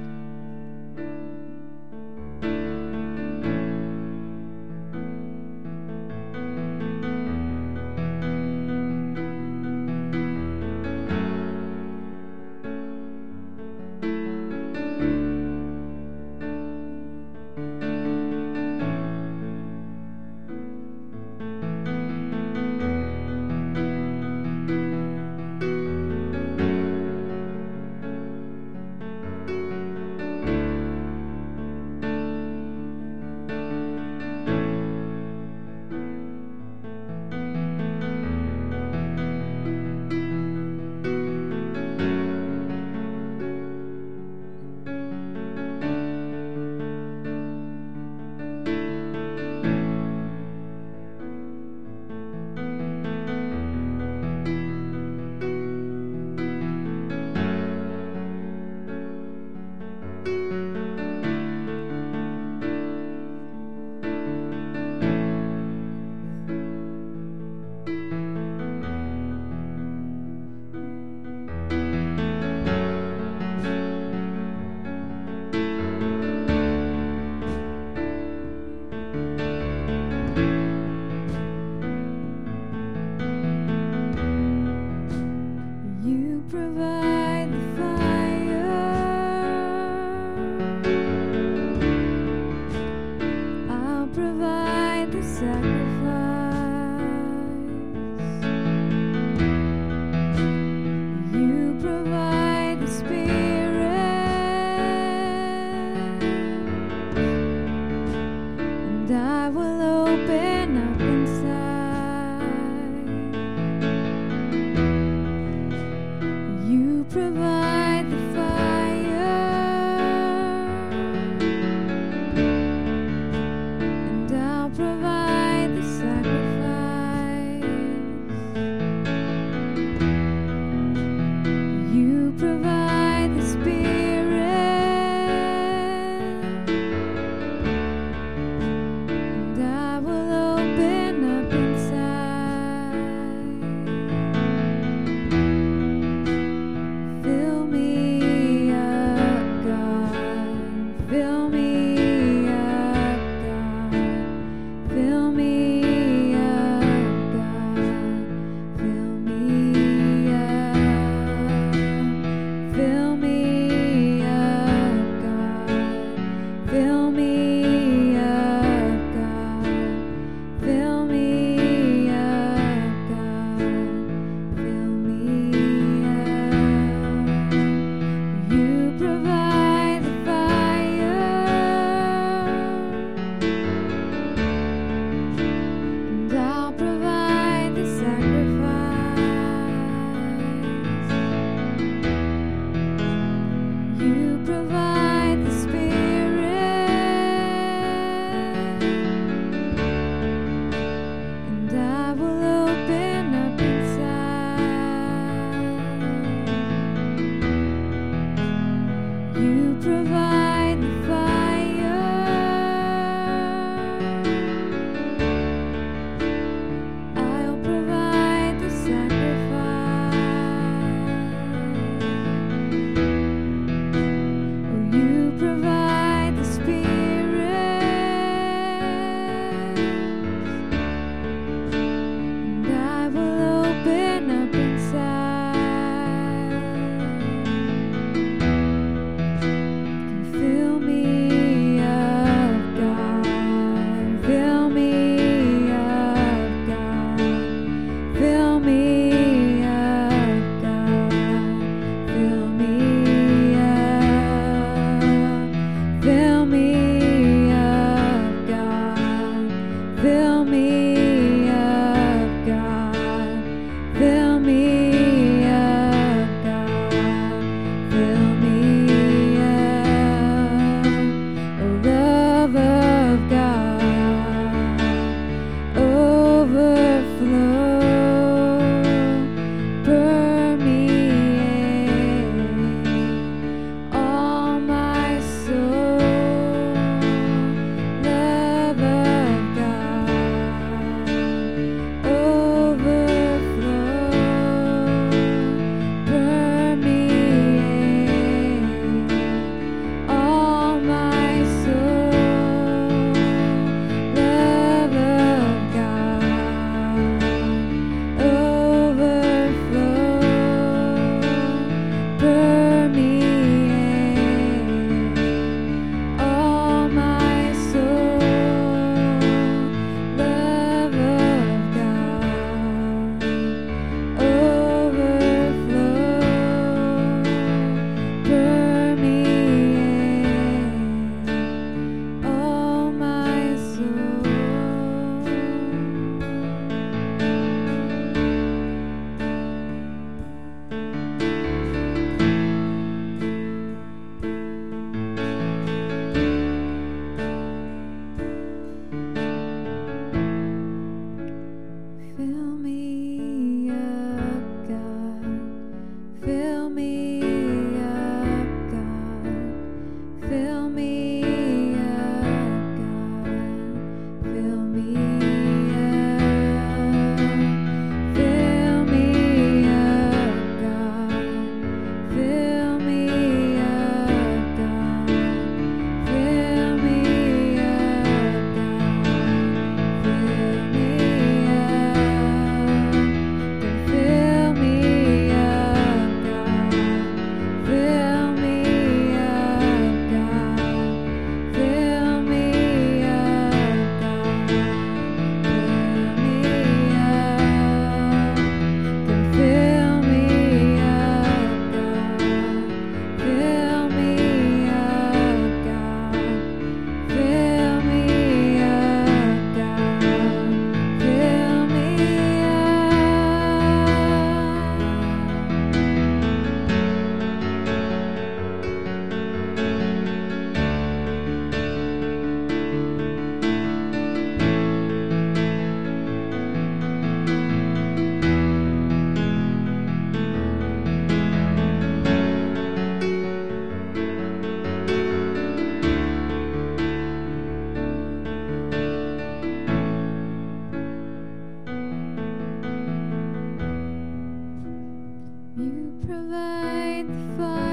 You provide the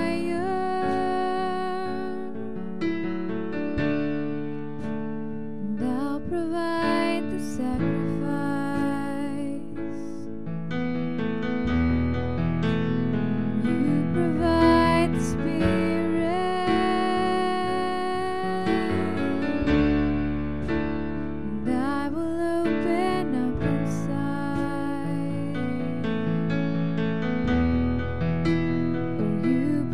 fire, and I'll provide the sacrifice. You provide the Spirit, and I will open up inside. Oh, you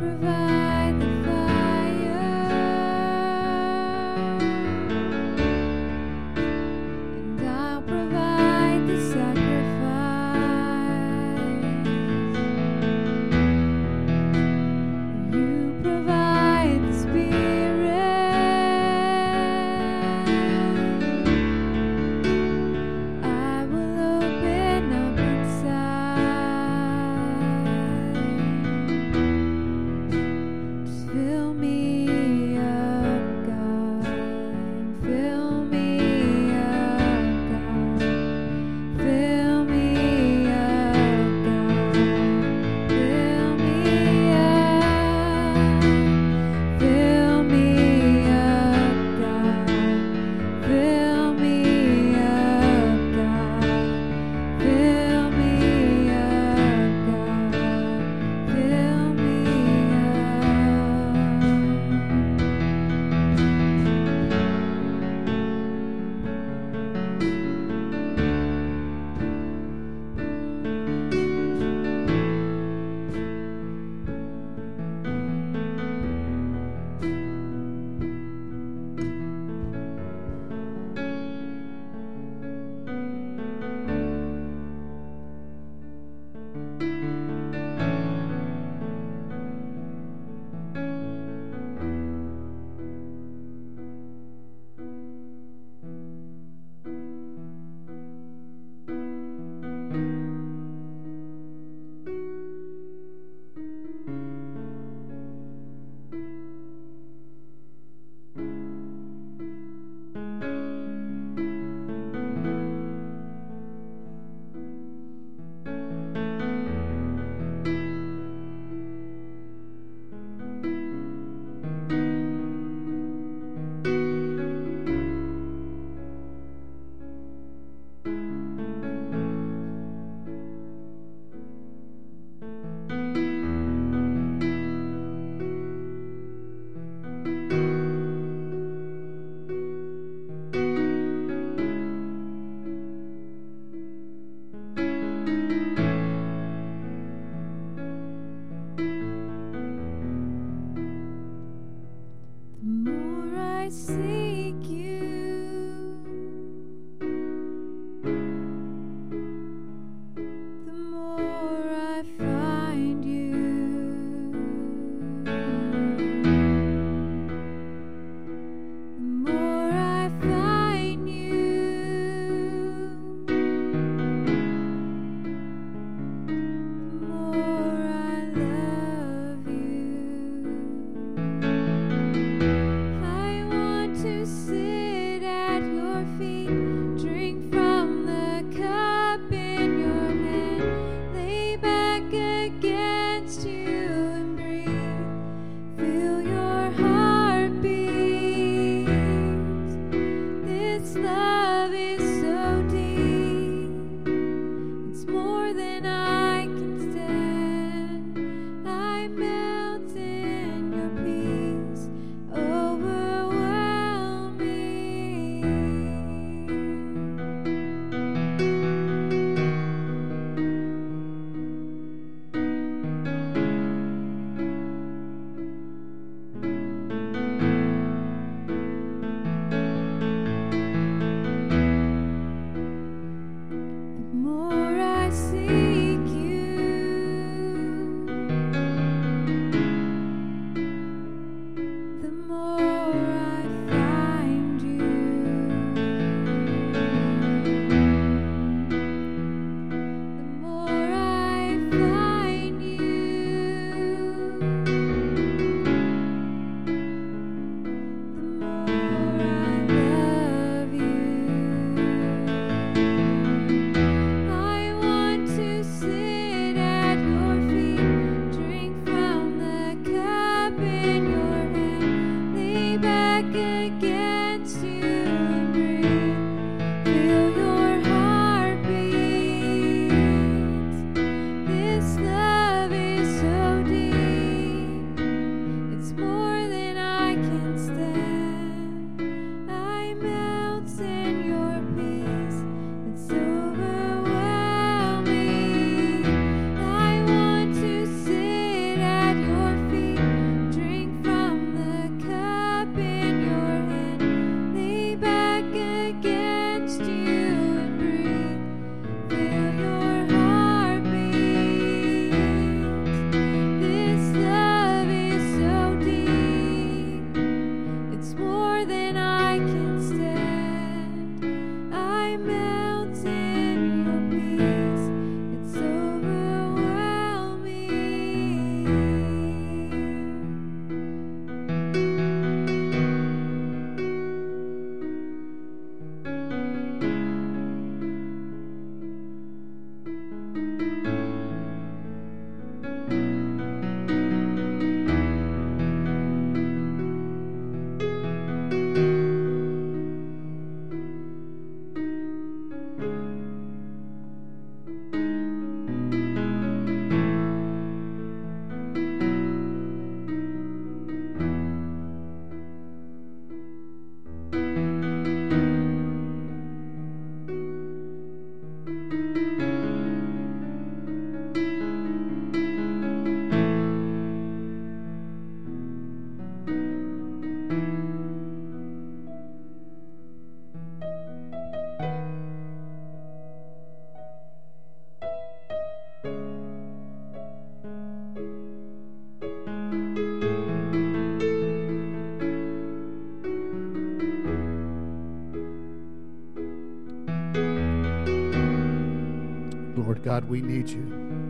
God, we need you.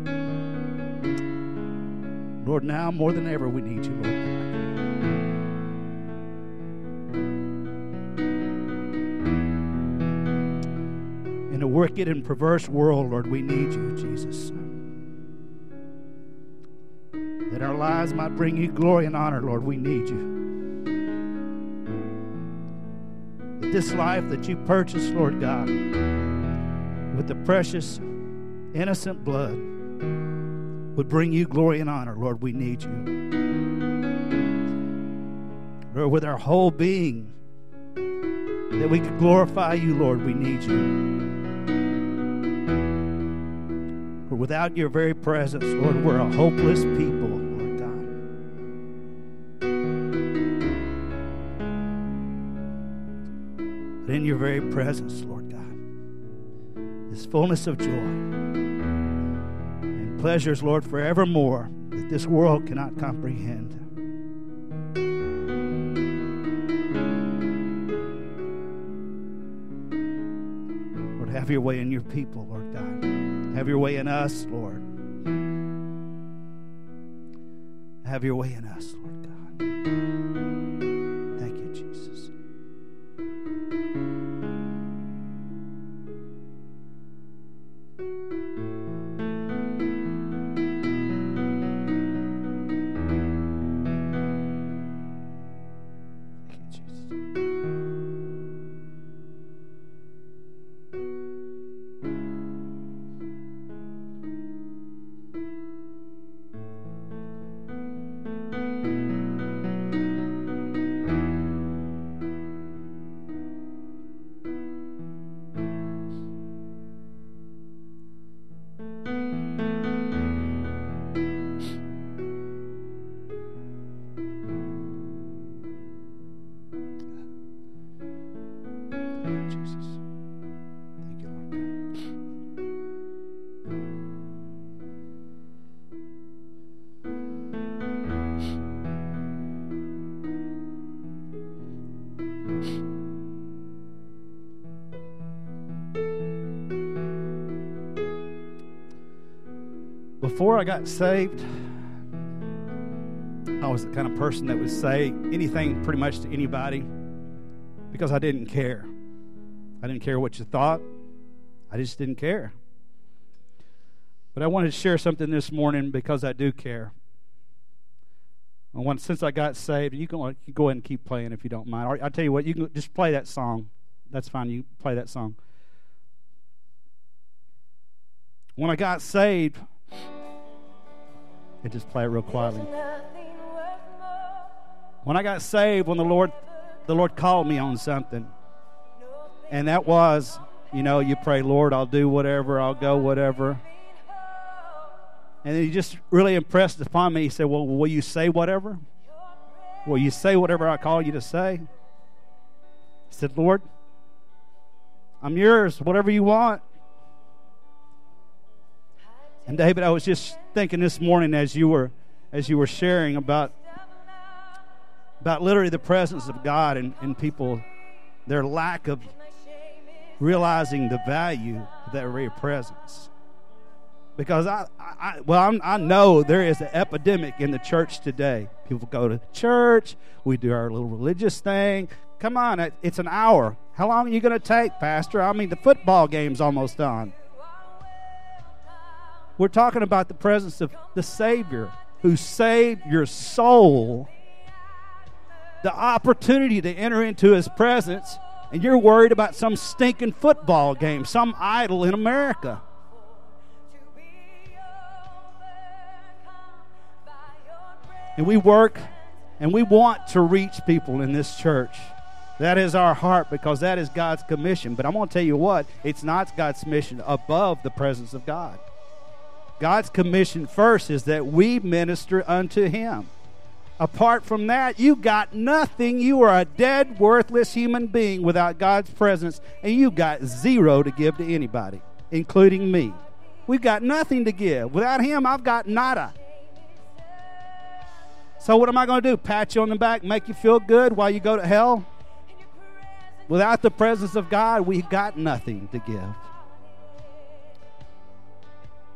Lord, now more than ever, we need you, Lord God. In a wicked and perverse world, Lord, we need you, Jesus. That our lives might bring you glory and honor, Lord, we need you. That this life that you purchased, Lord God, with the precious, innocent blood, would bring you glory and honor, Lord, we need you. Lord, with our whole being, that we could glorify you, Lord, we need you. For without your very presence, Lord, we're a hopeless people, Lord God. But in your very presence, Lord God, is fullness of joy and pleasures, Lord, forevermore that this world cannot comprehend. Lord, have your way in your people, Lord God. Have your way in us, Lord. Have your way in us, Lord God. Thank you, Jesus. Thank you, Jesus. Before I got saved, I was the kind of person that would say anything pretty much to anybody because I didn't care. I didn't care what you thought. I just didn't care. But I wanted to share something this morning because I do care. I want, since I got saved, you can, you can go ahead and keep playing if you don't mind. Or I'll tell you what, you can just play that song. That's fine. You play that song. When I got saved, and just play it real quietly. When I got saved, when the Lord, the Lord called me on something, and that was, you know, you pray, Lord, I'll do whatever, I'll go whatever. And then He just really impressed upon me. He said, well, will you say whatever? Will you say whatever I call you to say? I said, Lord, I'm yours, whatever you want. And David, I was just thinking this morning as you were as you were sharing about about literally the presence of God and, and people, their lack of realizing the value of that very presence. Because I, I well, I'm, I know there is an epidemic in the church today. People go to church, we do our little religious thing. Come on, it's an hour. How long are you going to take, Pastor? I mean, the football game's almost on. We're talking about the presence of the Savior who saved your soul. The opportunity to enter into His presence, and you're worried about some stinking football game, some idol in America. And we work and we want to reach people in this church. That is our heart because that is God's commission. But I'm going to tell you what, it's not God's mission above the presence of God. God's commission first is that we minister unto Him. Apart from that, you got nothing. You are a dead, worthless human being without God's presence, and you got zero to give to anybody, including me. We've got nothing to give. Without Him, I've got nada. So what am I going to do? Pat you on the back, make you feel good while you go to hell? Without the presence of God, we've got nothing to give.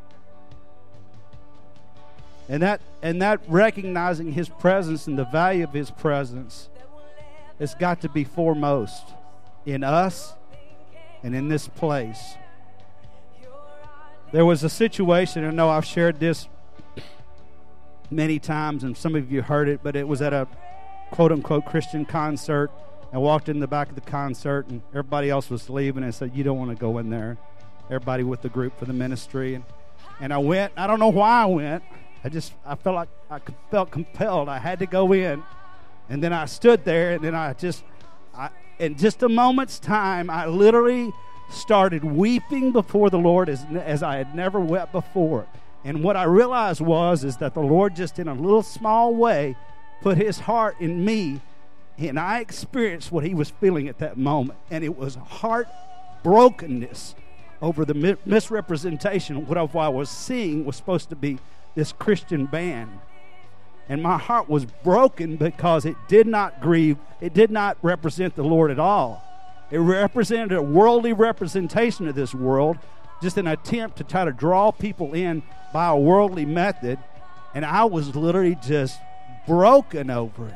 And that and that recognizing his presence and the value of his presence has got to be foremost in us and in this place. There was a situation, I know I've shared this many times, and some of you heard it, but it was at a quote-unquote Christian concert. I walked in the back of the concert, and everybody else was leaving, and said, you don't want to go in there. Everybody with the group for the ministry. And, and I went. I don't know why I went. I just, I felt like, I felt compelled. I had to go in. And then I stood there, and then I just, I, in just a moment's time, I literally started weeping before the Lord as, as I had never wept before. And what I realized was, is that the Lord just in a little small way put his heart in me, and I experienced what he was feeling at that moment. And it was heart brokenness over the mi- misrepresentation of what I was seeing was supposed to be this Christian band. And my heart was broken because it did not grieve, it did not represent the Lord at all. It represented a worldly representation of this world, just an attempt to try to draw people in by a worldly method. And I was literally just broken over it.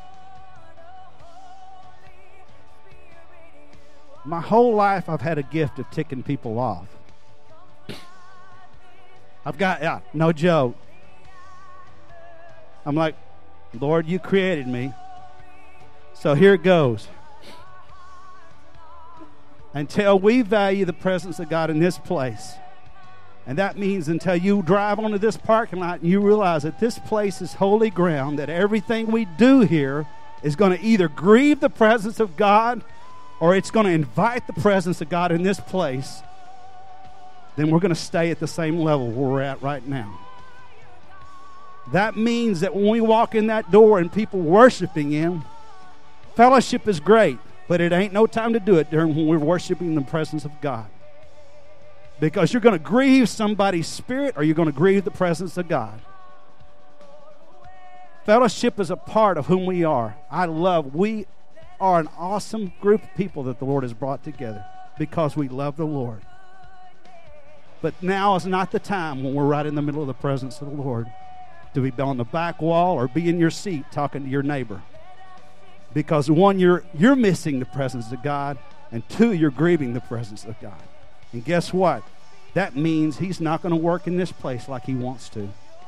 My whole life I've had a gift of ticking people off. I've got, yeah, no joke. I'm like, Lord, you created me. So here it goes. Until we value the presence of God in this place, and that means until you drive onto this parking lot and you realize that this place is holy ground, that everything we do here is going to either grieve the presence of God or it's going to invite the presence of God in this place, then we're going to stay at the same level where we're at right now. That means that when we walk in that door and people worshiping him, fellowship is great, but it ain't no time to do it during when we're worshiping the presence of God. Because you're going to grieve somebody's spirit or you're going to grieve the presence of God. Fellowship is a part of whom we are. I love, we are an awesome group of people that the Lord has brought together because we love the Lord. But now is not the time when we're right in the middle of the presence of the Lord to be on the back wall or be in your seat talking to your neighbor. Because one, you're you're missing the presence of God, and two, you're grieving the presence of God. And guess what? That means he's not going to work in this place like he wants to.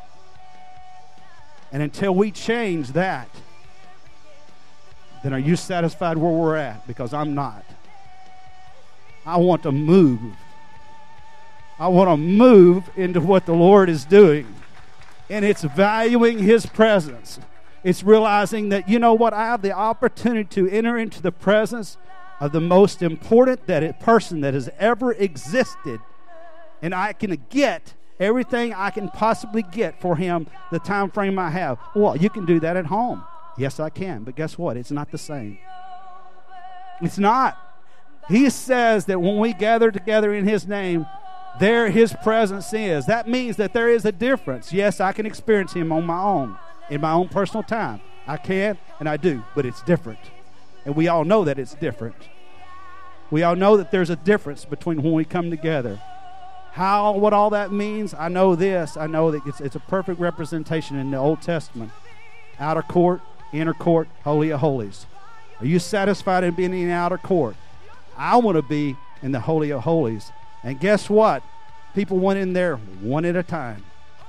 And until we change that, then are you satisfied where we're at? Because I'm not. I want to move. I want to move into what the Lord is doing. And it's valuing his presence. It's realizing that, you know what, I have the opportunity to enter into the presence of the most important that a person that has ever existed. And I can get everything I can possibly get for him the time frame I have. Well, you can do that at home. Yes, I can. But guess what? It's not the same. It's not. He says that when we gather together in his name, there his presence is. That means that there is a difference. Yes, I can experience him on my own, in my own personal time. I can and I do, but it's different. And we all know that it's different. We all know that there's a difference between when we come together. How, what all that means, I know this. I know that it's, it's a perfect representation in the Old Testament. Outer court, inner court, holy of holies. Are you satisfied in being in the outer court? I want to be in the holy of holies. And guess what? People went in there one at a time.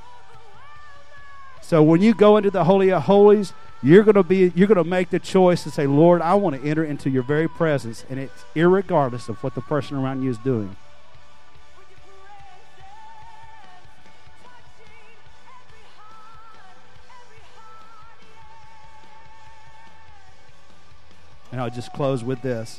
So when you go into the Holy of Holies, you're going to be you're going to make the choice to say, Lord, I want to enter into your very presence, and it's irregardless of what the person around you is doing. And I'll just close with this.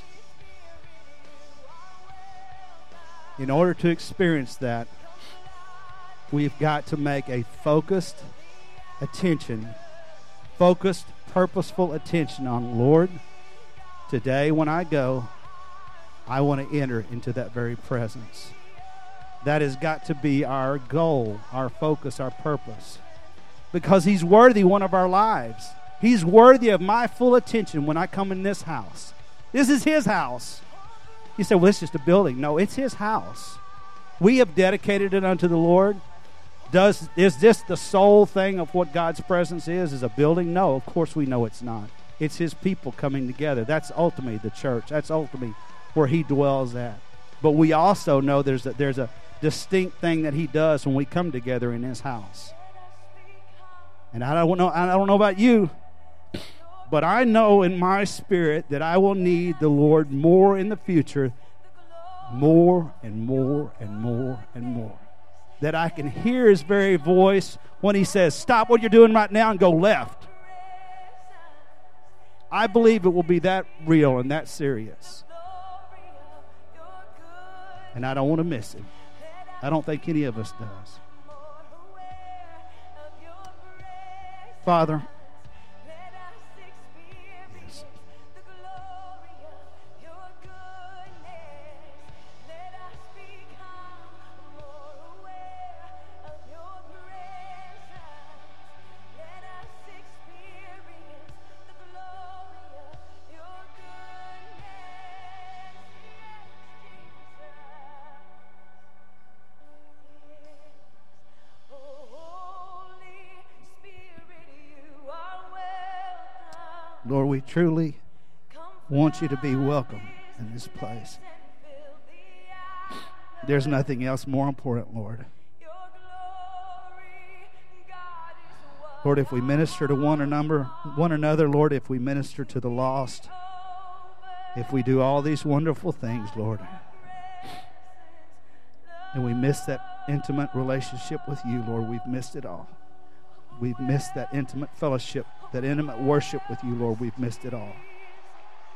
In order to experience that, we've got to make a focused attention, focused, purposeful attention on, Lord, today when I go, I want to enter into that very presence. That has got to be our goal, our focus, our purpose. Because he's worthy one of our lives. He's worthy of my full attention when I come in this house. This is his house. You say, well, it's just a building. No, it's his house. We have dedicated it unto the Lord. Does is this the sole thing of what God's presence is? Is a building? No, of course we know it's not. It's His people coming together. That's ultimately the church. That's ultimately where He dwells at. But we also know there's a, there's a distinct thing that He does when we come together in His house. And I don't know. I don't know about you, but I know in my spirit that I will need the Lord more in the future, more and more and more and more. That I can hear His very voice when He says, stop what you're doing right now and go left. I believe it will be that real and that serious. And I don't want to miss it. I don't think any of us does. Father, yes. Lord, we truly want You to be welcome in this place. There's nothing else more important, Lord. Lord, if we minister to one another, one another, Lord, if we minister to the lost, if we do all these wonderful things, Lord, and we miss that intimate relationship with You, Lord, we've missed it all. We've missed that intimate fellowship, that intimate worship with You, Lord. We've missed it all.